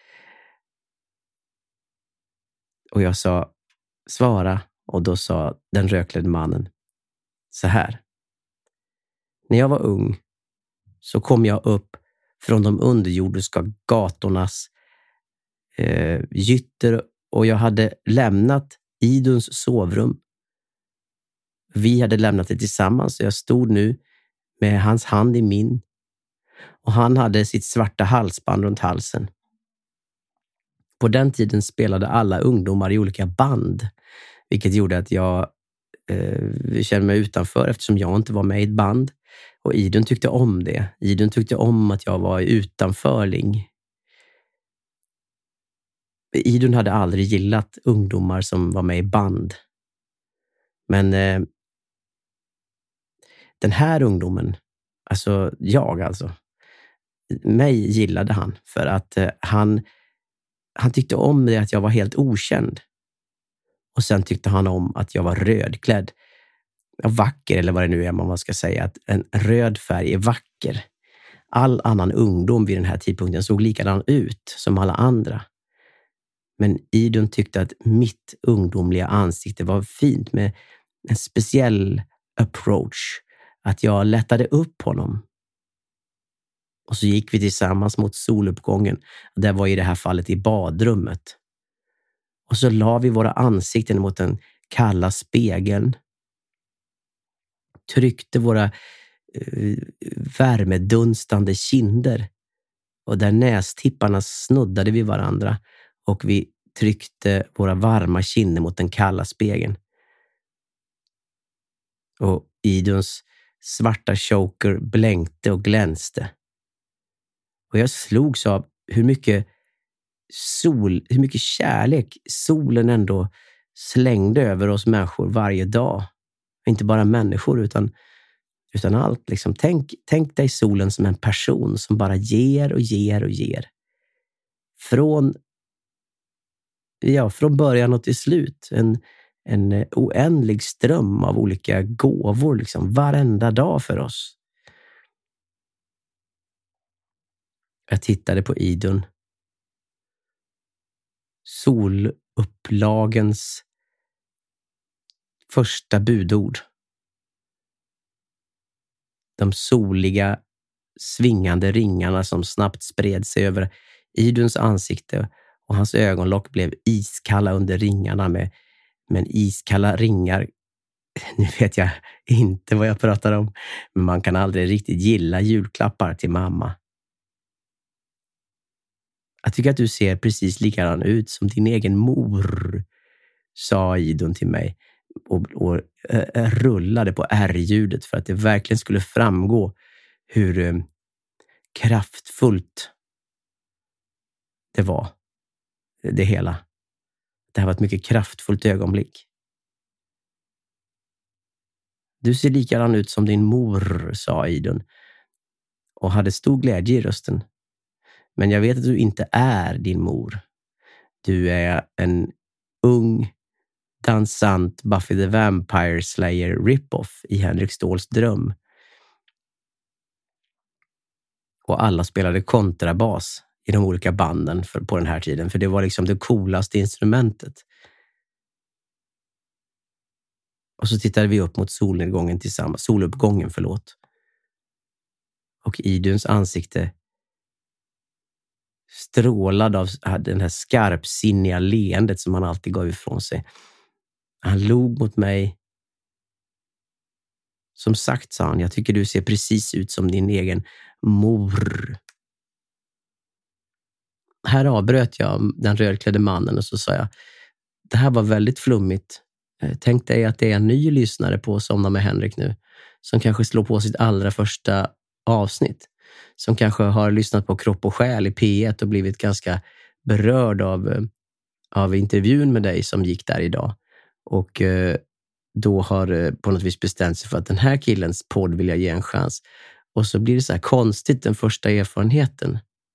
Speaker 8: Och jag sa, svara. Och då sa den rödklädde mannen så här. När jag var ung så kom jag upp från de underjordiska gatornas eh, gytter och jag hade lämnat Iduns sovrum. Vi hade lämnat det tillsammans och jag stod nu med hans hand i min. Och han hade sitt svarta halsband runt halsen. På den tiden spelade alla ungdomar i olika band. Vilket gjorde att jag eh, kände mig utanför eftersom jag inte var med i ett band. Och Idun tyckte om det. Idun tyckte om att jag var utanförling. Idun hade aldrig gillat ungdomar som var med i band. Men eh, den här ungdomen, alltså jag alltså, mig gillade han för att eh, han, han tyckte om det att jag var helt okänd. Och sen tyckte han om att jag var rödklädd. Vacker, eller vad det nu är man ska säga. Att en röd färg är vacker. All annan ungdom vid den här tidpunkten såg likadan ut som alla andra. Men Idun tyckte att mitt ungdomliga ansikte var fint med en speciell approach. Att jag lättade upp honom. Och så gick vi tillsammans mot soluppgången. Det var i det här fallet i badrummet. Och så la vi våra ansikten mot den kalla spegeln. Tryckte våra eh, värmedunstande kinder. Och där nästipparna snuddade vid varandra. Och vi tryckte våra varma kinder mot den kalla spegeln. Och Iduns svarta choker blänkte och glänste. Och jag slogs av hur mycket sol, hur mycket kärlek solen ändå slängde över oss människor varje dag. Inte bara människor utan, utan allt. Liksom. Tänk, tänk dig solen som en person som bara ger och ger och ger. Från, ja, från början och till slut. En, en oändlig ström av olika gåvor liksom, varenda dag för oss. Jag tittade på Idun. Solupplagens första budord. De soliga, svingande ringarna som snabbt spred sig över Iduns ansikte och hans ögonlock blev iskalla under ringarna med, med iskalla ringar. Nu vet jag inte vad jag pratar om, men man kan aldrig riktigt gilla julklappar till mamma. Jag tycker att du ser precis likadan ut som din egen mor, sa Idun till mig och, och äh, rullade på R-ljudet för att det verkligen skulle framgå hur äh, kraftfullt det var, det hela. Det här var ett mycket kraftfullt ögonblick. Du ser likadan ut som din mor, sa Idun och hade stor glädje i rösten. Men jag vet att du inte är din mor. Du är en ung, dansant Buffy the Vampire Slayer rip-off i Henrik Ståhls dröm. Och alla spelade kontrabas i de olika banden för, på den här tiden. För det var liksom det coolaste instrumentet. Och så tittade vi upp mot solnedgången tillsammans. Soluppgången, förlåt. Och Iduns ansikte strålad av den här skarpsinniga leendet som han alltid gav ifrån sig. Han log mot mig. Som sagt, sa han, jag tycker du ser precis ut som din egen mor. Här avbröt jag den rödklädde mannen och så sa jag, det här var väldigt flummigt. Tänk dig att det är en ny lyssnare på Somna med Henrik nu, som kanske slår på sitt allra första avsnitt. Som kanske har lyssnat på Kropp och själ i P ett och blivit ganska berörd av, av intervjun med dig som gick där idag. Och då har på något vis bestämt sig för att den här killens podd vill jag ge en chans. Och så blir det så här konstigt den första erfarenheten.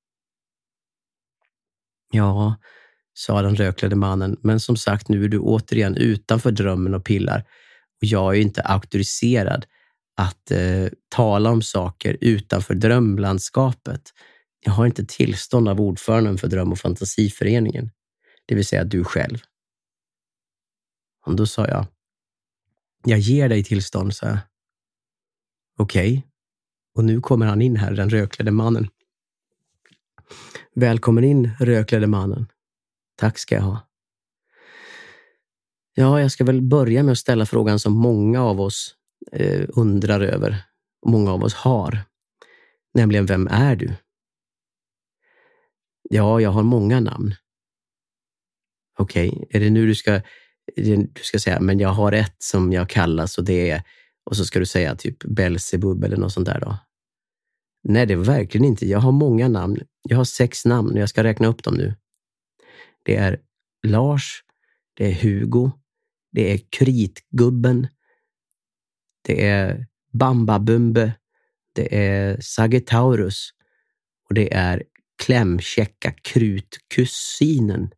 Speaker 8: Ja, sa den rödklädde mannen, men som sagt, nu är du återigen utanför drömmen och pillar. Och jag är inte auktoriserad att eh, tala om saker utanför drömlandskapet. Jag har inte tillstånd av ordföranden för Dröm- och fantasiföreningen. Det vill säga du själv. Och då sa jag, jag ger dig tillstånd, sa jag. Okej. Okay. Och nu kommer han in här, den rödklädde mannen. Välkommen in, rödklädde mannen. Tack ska jag ha. Ja, jag ska väl börja med att ställa frågan som många av oss eh, undrar över. Många av oss har. Nämligen, vem är du? Ja, jag har många namn. Okej, okay. Är det nu du ska, du ska säga, men jag har ett som jag kallas och det är, och så ska du säga typ Belzebub eller något sånt där då? Nej, det är verkligen inte. Jag har många namn. Jag har sex namn och jag ska räkna upp dem nu. Det är Lars, det är Hugo, det är Kritgubben, det är Bambabumbe, det är Sagittaurus och det är Klämkäcka Krutkusinen.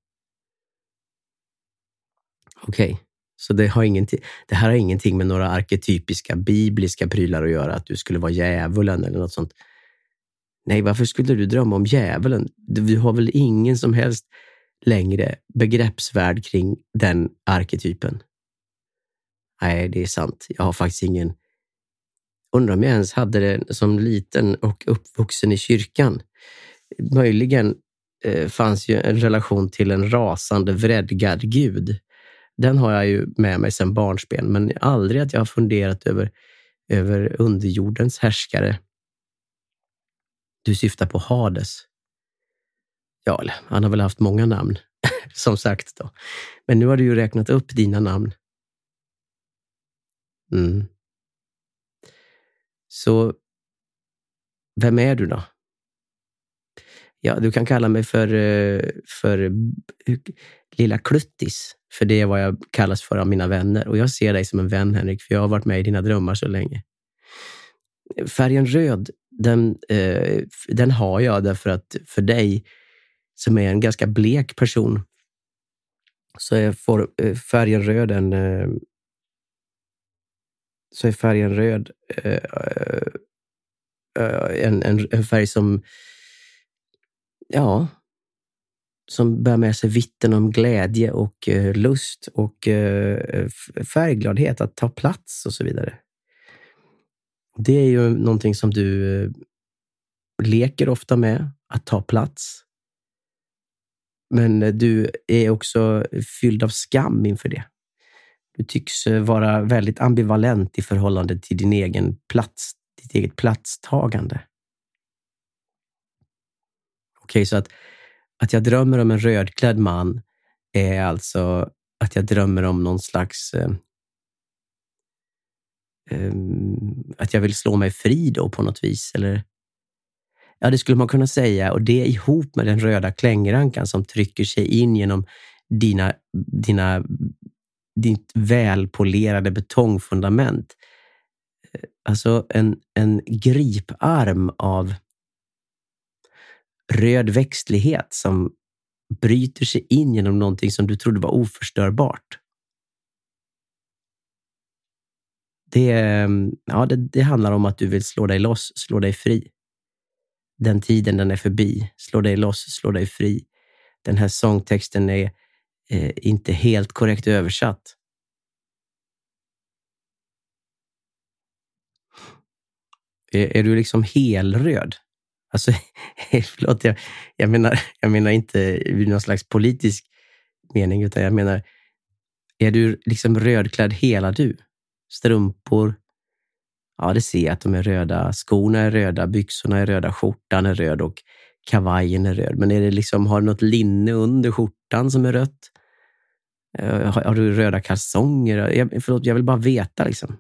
Speaker 8: Okej, okay. Så det, har ingenting, det här har ingenting med några arketypiska bibliska prylar att göra, att du skulle vara djävulen eller något sånt. Nej, varför skulle du drömma om djävulen? Du har väl ingen som helst längre begreppsvärld kring den arketypen? Nej, det är sant. Jag har faktiskt ingen. Undrar om jag ens hade det som liten och uppvuxen i kyrkan. Möjligen eh, fanns ju en relation till en rasande vredgad gud. Den har jag ju med mig sedan barnsben, men aldrig att jag har funderat över, över underjordens härskare. Du syftar på Hades. Ja, han har väl haft många namn, som sagt då. Men nu har du ju räknat upp dina namn. Mm. Så, vem är du då? Ja, du kan kalla mig för, för lilla Kluttis. För det är vad jag kallas för av mina vänner. Och jag ser dig som en vän, Henrik, för jag har varit med i dina drömmar så länge. Färgen röd, den, eh, den har jag därför att för dig som är en ganska blek person så är får, eh, färgen röd en eh, så är färgen röd eh, eh, en, en, en färg som ja som bär med sig vitten om glädje och eh, lust och eh, färggladhet, att ta plats och så vidare. Det är ju någonting som du eh, leker ofta med, att ta plats. Men eh, du är också fylld av skam inför det. Du tycks eh, vara väldigt ambivalent i förhållande till din egen plats, ditt eget platstagande. Okej, okay, så att Att jag drömmer om en rödklädd man är alltså att jag drömmer om någon slags eh, eh, att jag vill slå mig fri då på något vis, eller ja, det skulle man kunna säga, och det ihop med den röda klängrankan som trycker sig in genom dina dina ditt välpolerade betongfundament. Alltså en en griparm av röd växtlighet som bryter sig in genom någonting som du trodde var oförstörbart. Det, ja, det, det handlar om att du vill slå dig loss, slå dig fri. Den tiden, den är förbi. Slå dig loss, slå dig fri. Den här sångtexten är eh, inte helt korrekt översatt. Är, är du liksom helröd? Alltså, förlåt, jag, jag, menar, jag menar inte i någon slags politisk mening, utan jag menar, är du liksom rödklädd hela du? Strumpor, ja det ser jag att de är röda, skorna är röda, byxorna är röda, skjortan är röd och kavajen är röd. Men är det liksom, har du något linne under skjortan som är rött? Har, har du röda kalsonger? Jag, förlåt, jag vill bara veta liksom.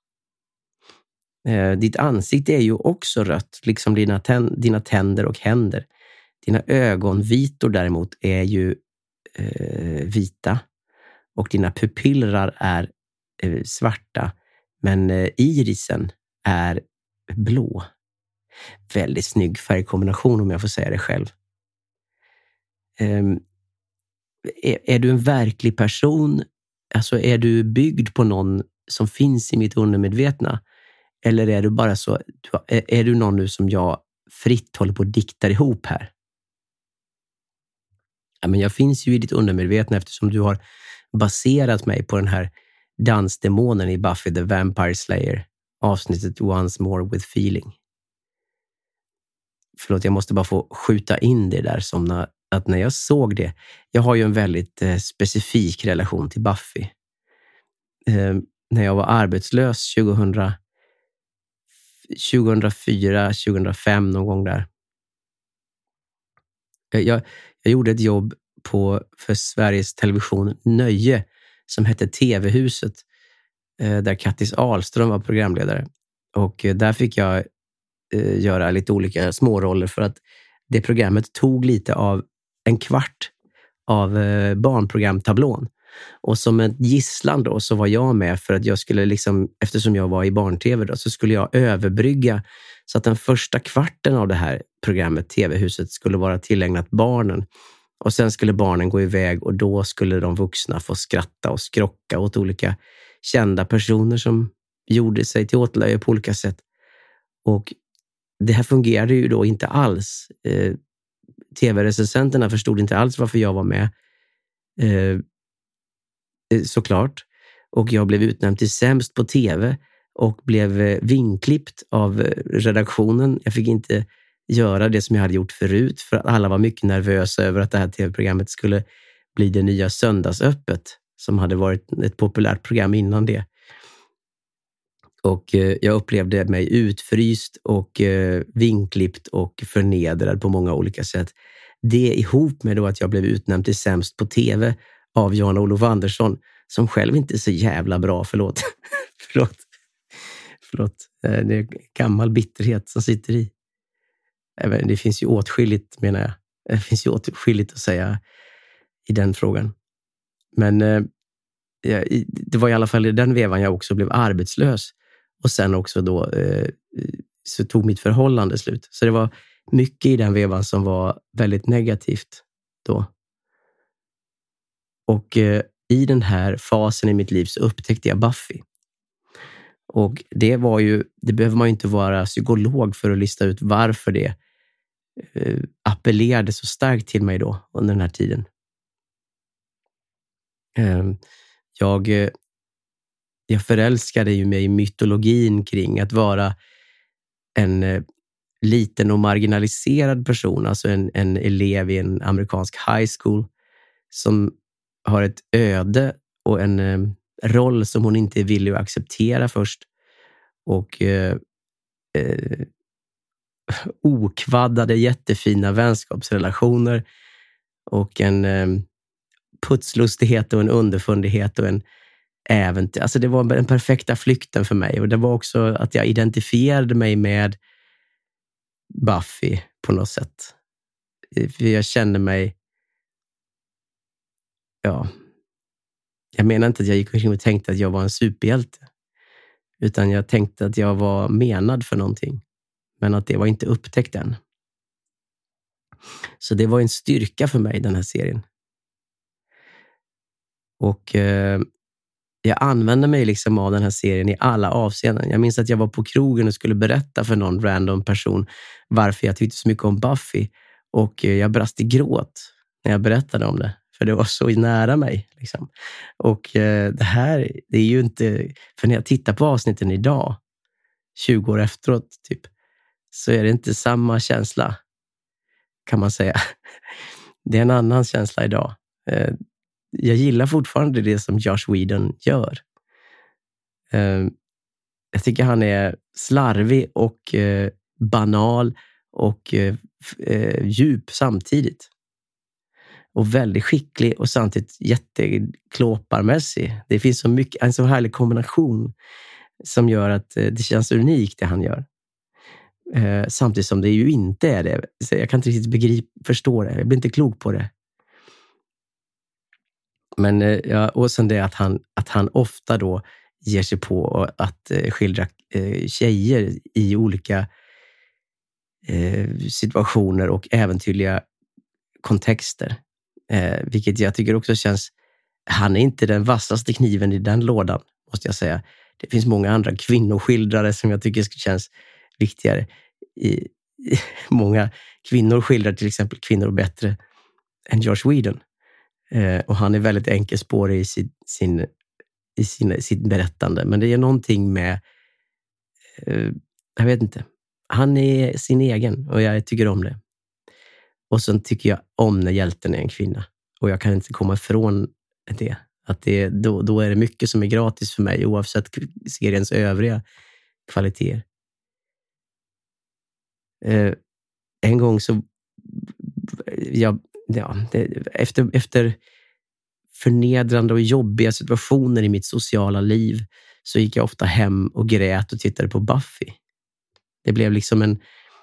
Speaker 8: Eh, ditt ansikte är ju också rött, liksom dina, tän- dina tänder och händer. Dina ögonvitor däremot är ju eh, vita och dina pupiller är eh, svarta, men eh, irisen är blå. Väldigt snygg färgkombination om jag får säga det själv. Eh, är, är du en verklig person? Alltså är du byggd på någon som finns i mitt undermedvetna? Eller är du bara så, är du någon nu som jag fritt håller på att dikta ihop här? Ja, men jag finns ju i ditt undermedvetna eftersom du har baserat mig på den här dansdemonen i Buffy the Vampire Slayer, avsnittet Once More with Feeling. Förlåt, jag måste bara få skjuta in det där som när, att när jag såg det, jag har ju en väldigt eh, specifik relation till Buffy. Eh, när jag var arbetslös tjugohundra tjugohundrafyra tjugohundrafem någon gång där. Jag, jag, jag gjorde ett jobb på, för Sveriges Television Nöje som hette T V-huset eh, där Kattis Ahlström var programledare. Och eh, där fick jag eh, göra lite olika småroller för att det programmet tog lite av en kvart av eh, barnprogramtablån. Och som en gisslan då så var jag med för att jag skulle liksom, eftersom jag var i barn-tv då, så skulle jag överbrygga så att den första kvarten av det här programmet, T V-huset, skulle vara tillägnat barnen. Och sen skulle barnen gå iväg och då skulle de vuxna få skratta och skrocka åt olika kända personer som gjorde sig till åtlöje på olika sätt. Och det här fungerade ju då inte alls. Eh, T V-recensenterna förstod inte alls varför jag var med. Eh, såklart. Och jag blev utnämnd till sämst på tv och blev vinklippt av redaktionen. Jag fick inte göra det som jag hade gjort förut för att alla var mycket nervösa över att det här tv-programmet skulle bli det nya Söndagsöppet som hade varit ett populärt program innan det. Och eh, jag upplevde mig utfryst och eh, vinklippt och förnedrad på många olika sätt. Det ihop med då att jag blev utnämnd till sämst på tv av Jan-Olof Andersson, som själv inte är så jävla bra, förlåt. förlåt. Förlåt. Det är gammal bitterhet som sitter i. Det finns ju åtskilligt, menar jag. Det finns ju åtskilligt att säga i den frågan. Men ja, det var i alla fall i den vevan jag också blev arbetslös. Och sen också då eh, så tog mitt förhållande slut. Så det var mycket i den vevan som var väldigt negativt då. Och eh, i den här fasen i mitt liv så upptäckte jag Buffy. Och det var ju, det behöver man ju inte vara psykolog för att lista ut varför det eh, appellerade så starkt till mig då under den här tiden. Eh, jag, eh, jag förälskade ju mig i mytologin kring att vara en eh, liten och marginaliserad person, alltså en, en elev i en amerikansk high school som har ett öde och en eh, roll som hon inte är villig att acceptera först. Och eh, eh, okvaddade jättefina vänskapsrelationer och en eh, putslustighet och en underfundighet och en äventyr. Alltså det var den perfekta flykten för mig. Och det var också att jag identifierade mig med Buffy på något sätt. För jag kände mig, ja, jag menar inte att jag gick omkring och tänkte att jag var en superhjälte. Utan jag tänkte att jag var menad för någonting. Men att det var inte upptäckt än. Så det var en styrka för mig, den här serien. Och eh, jag använde mig liksom av den här serien i alla avseenden. Jag minns att jag var på krogen och skulle berätta för någon random person varför jag tyckte så mycket om Buffy. Och eh, jag brast i gråt när jag berättade om det. För det var så nära mig. Liksom. Och eh, det här, det är ju inte... För när jag tittar på avsnitten idag, tjugo år efteråt typ, så är det inte samma känsla, kan man säga. Det är en annan känsla idag. Jag gillar fortfarande det som Joss Whedon gör. Jag tycker han är slarvig och banal och djup samtidigt. Och väldigt skicklig och samtidigt jätteklåparmässig. Det finns så mycket, en så härlig kombination som gör att det känns unikt det han gör. Eh, samtidigt som det ju inte är det. Så jag kan inte riktigt begripa, förstå det. Jag blir inte klok på det. Men eh, ja, och sen det att han, att han ofta då ger sig på att eh, skildra eh, tjejer i olika eh, situationer och äventyrliga kontexter. Eh, vilket jag tycker också känns, han är inte den vassaste kniven i den lådan, måste jag säga. Det finns många andra kvinnoskildrare som jag tycker känns viktigare. I, i, många kvinnor skildrar till exempel kvinnor bättre än Joss Whedon. Eh, och han är väldigt enkelspårig i, sin, sin, i sin, sitt berättande. Men det är någonting med, eh, jag vet inte, han är sin egen och jag tycker om det. Och sen tycker jag om när hjälten är en kvinna. Och jag kan inte komma ifrån det. Att det, då, då är det mycket som är gratis för mig oavsett seriens övriga kvaliteter. Eh, en gång så jag, ja, det, efter, efter förnedrande och jobbiga situationer i mitt sociala liv så gick jag ofta hem och grät och tittade på Buffy. Det blev liksom en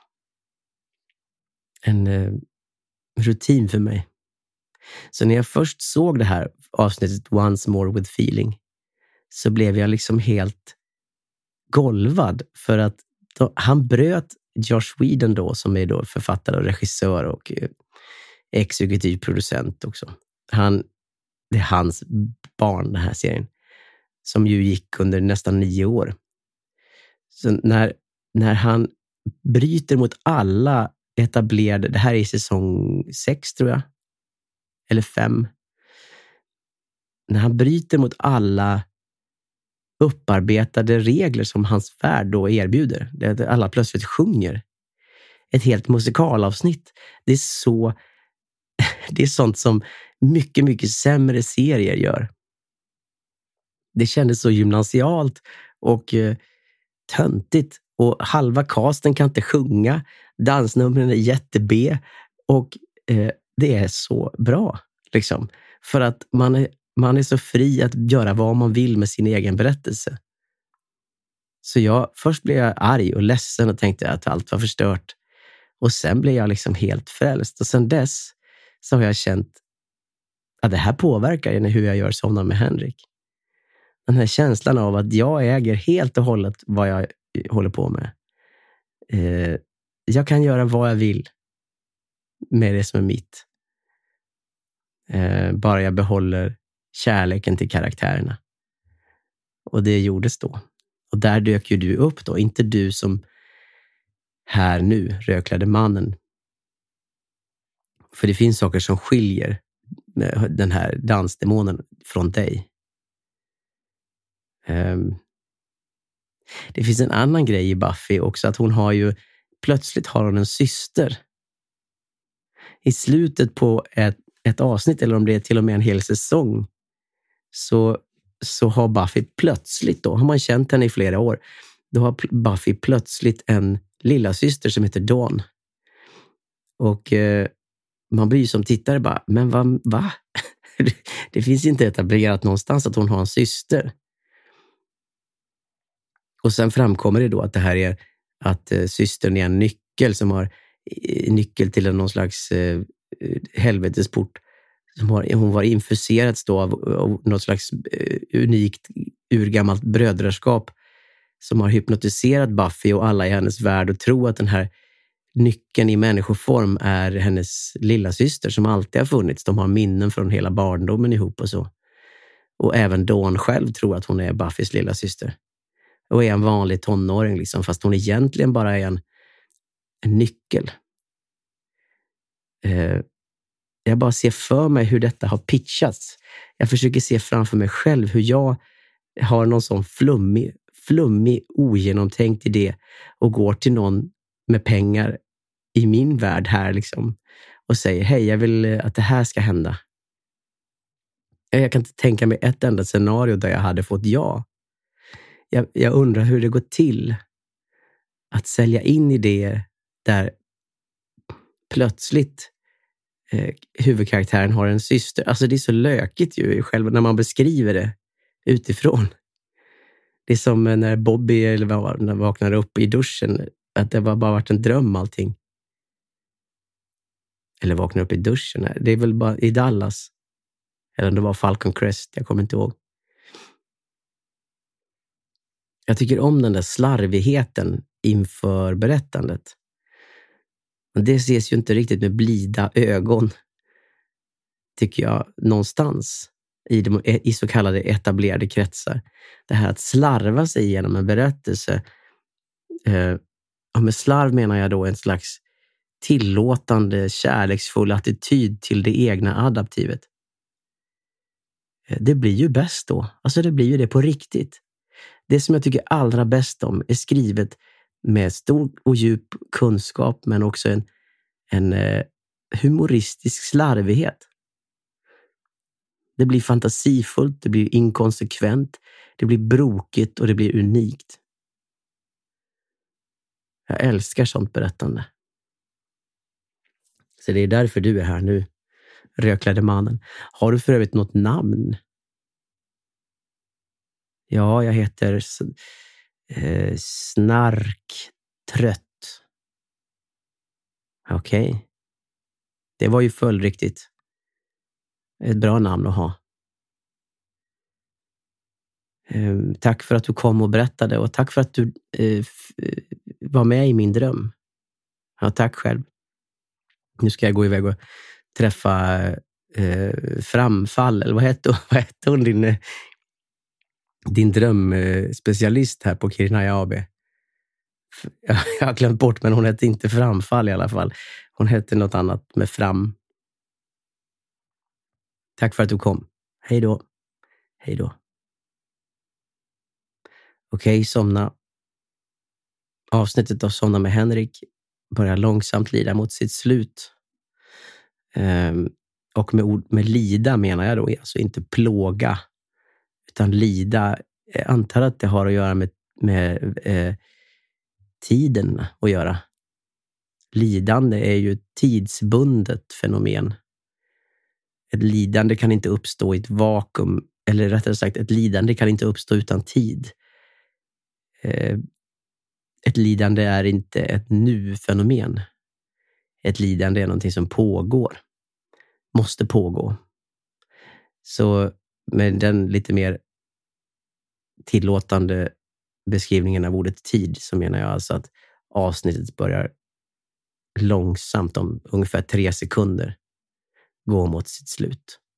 Speaker 8: en eh, rutin för mig. Så när jag först såg det här avsnittet Once More with Feeling så blev jag liksom helt golvad för att då, han bröt Joss Whedon då, som är då författare och regissör och eh, exekutiv producent också. Han, det är hans barn, den här serien, som ju gick under nästan nio år. Så när, när han bryter mot alla etablerade, det här är i säsong sex tror jag, eller fem. När han bryter mot alla upparbetade regler som hans värld då erbjuder. Där alla plötsligt sjunger. Ett helt musikalavsnitt. Det är så det är sånt som mycket, mycket sämre serier gör. Det kändes så gymnasialt och eh, töntigt. Och halva casten kan inte sjunga. Dansnumren är jätte-B. Och eh, det är så bra. Liksom. För att man är, man är så fri att göra vad man vill med sin egen berättelse. Så jag, först blev jag arg och ledsen och tänkte att allt var förstört. Och sen blev jag liksom helt frälst. Och sen dess så har jag känt att det här påverkar hur jag gör Somna med Henrik. Den här känslan av att jag äger helt och hållet vad jag håller på med. Eh, jag kan göra vad jag vill med det som är mitt. Eh, bara jag behåller kärleken till karaktärerna. Och det gjordes då. Och där dök ju du upp då. Inte du som här nu, rödklädde mannen. För det finns saker som skiljer den här dansdemonen från dig. Um, det finns en annan grej i Buffy också. Att hon har ju, plötsligt har hon en syster. I slutet på ett, ett avsnitt, eller om det är till och med en hel säsong, så, så har Buffy plötsligt då, har man känt henne i flera år, då har Buffy plötsligt en lilla syster som heter Dawn. Och eh, man blir ju som tittare bara, men vad? Va? Det finns inte etablerat någonstans att hon har en syster. Och sen framkommer det då att det här är att eh, systern är en nyckel som har eh, nyckel till någon slags eh, helvetesport. Som har, hon var infuserats då av, av något slags eh, unikt urgammalt brödraskap som har hypnotiserat Buffy och alla i hennes värld och tror att den här nyckeln i människoform är hennes lilla syster som alltid har funnits. De har minnen från hela barndomen ihop och så. Och även Dawn själv tror att hon är Buffys lilla syster. Och är en vanlig tonåring liksom, fast hon egentligen bara är en, en nyckel. Eh, jag bara ser för mig hur detta har pitchats. Jag försöker se framför mig själv hur jag har någon sån flummig, flummig, ogenomtänkt idé och går till någon med pengar i min värld här liksom och säger hej, jag vill att det här ska hända. Jag kan inte tänka mig ett enda scenario där jag hade fått ja. Jag, jag undrar hur det går till att sälja in idéer där plötsligt eh, huvudkaraktären har en syster. Alltså det är så lökigt ju själv när man beskriver det utifrån. Det är som när Bobby eller vad, när vaknar upp i duschen, att det var bara varit en dröm allting. Eller vaknar upp i duschen. Det är väl bara i Dallas. Eller om det var Falcon Crest, jag kommer inte ihåg. Jag tycker om den där slarvigheten inför berättandet. Men det ses ju inte riktigt med blida ögon, tycker jag, någonstans i, de, i så kallade etablerade kretsar. Det här att slarva sig igenom en berättelse. Eh, och med slarv menar jag då en slags tillåtande, kärleksfull attityd till det egna adaptivet. Eh, det blir ju bäst då. Alltså det blir ju det på riktigt. Det som jag tycker allra bäst om är skrivet med stor och djup kunskap, men också en, en eh, humoristisk slarvighet. Det blir fantasifullt, det blir inkonsekvent, det blir brokigt och det blir unikt. Jag älskar sånt berättande. Så det är därför du är här nu, rödklädde mannen. Har du för övrigt något namn? Ja, jag heter eh, Snarktrött. Okej. Okay. Det var ju följdriktigt. Ett bra namn att ha. Eh, tack för att du kom och berättade och tack för att du eh, f- var med i min dröm. Ja, tack själv. Nu ska jag gå iväg och träffa eh, Framfall, eller vad hette, vad hette hon, din, din drömspecialist här på Kirinaja A B? Jag har glömt bort, men hon hette inte Framfall i alla fall. Hon hette något annat med fram. Tack för att du kom. Hej då. Hej då. Okej, somna. Avsnittet av Somna med Henrik börjar långsamt lida mot sitt slut. Um, och med ord med lida menar jag då alltså inte plåga, utan lida. Jag antar att det har att göra med, med eh, tiden att göra. Lidande är ju ett tidsbundet fenomen. Ett lidande kan inte uppstå i ett vakuum, eller rättare sagt, ett lidande kan inte uppstå utan tid. Eh, ett lidande är inte ett nu-fenomen. Ett lidande är någonting som pågår. Måste pågå. Så med den lite mer tillåtande beskrivningen av ordet tid, så menar jag alltså att avsnittet börjar långsamt, om ungefär tre sekunder, gå mot sitt slut.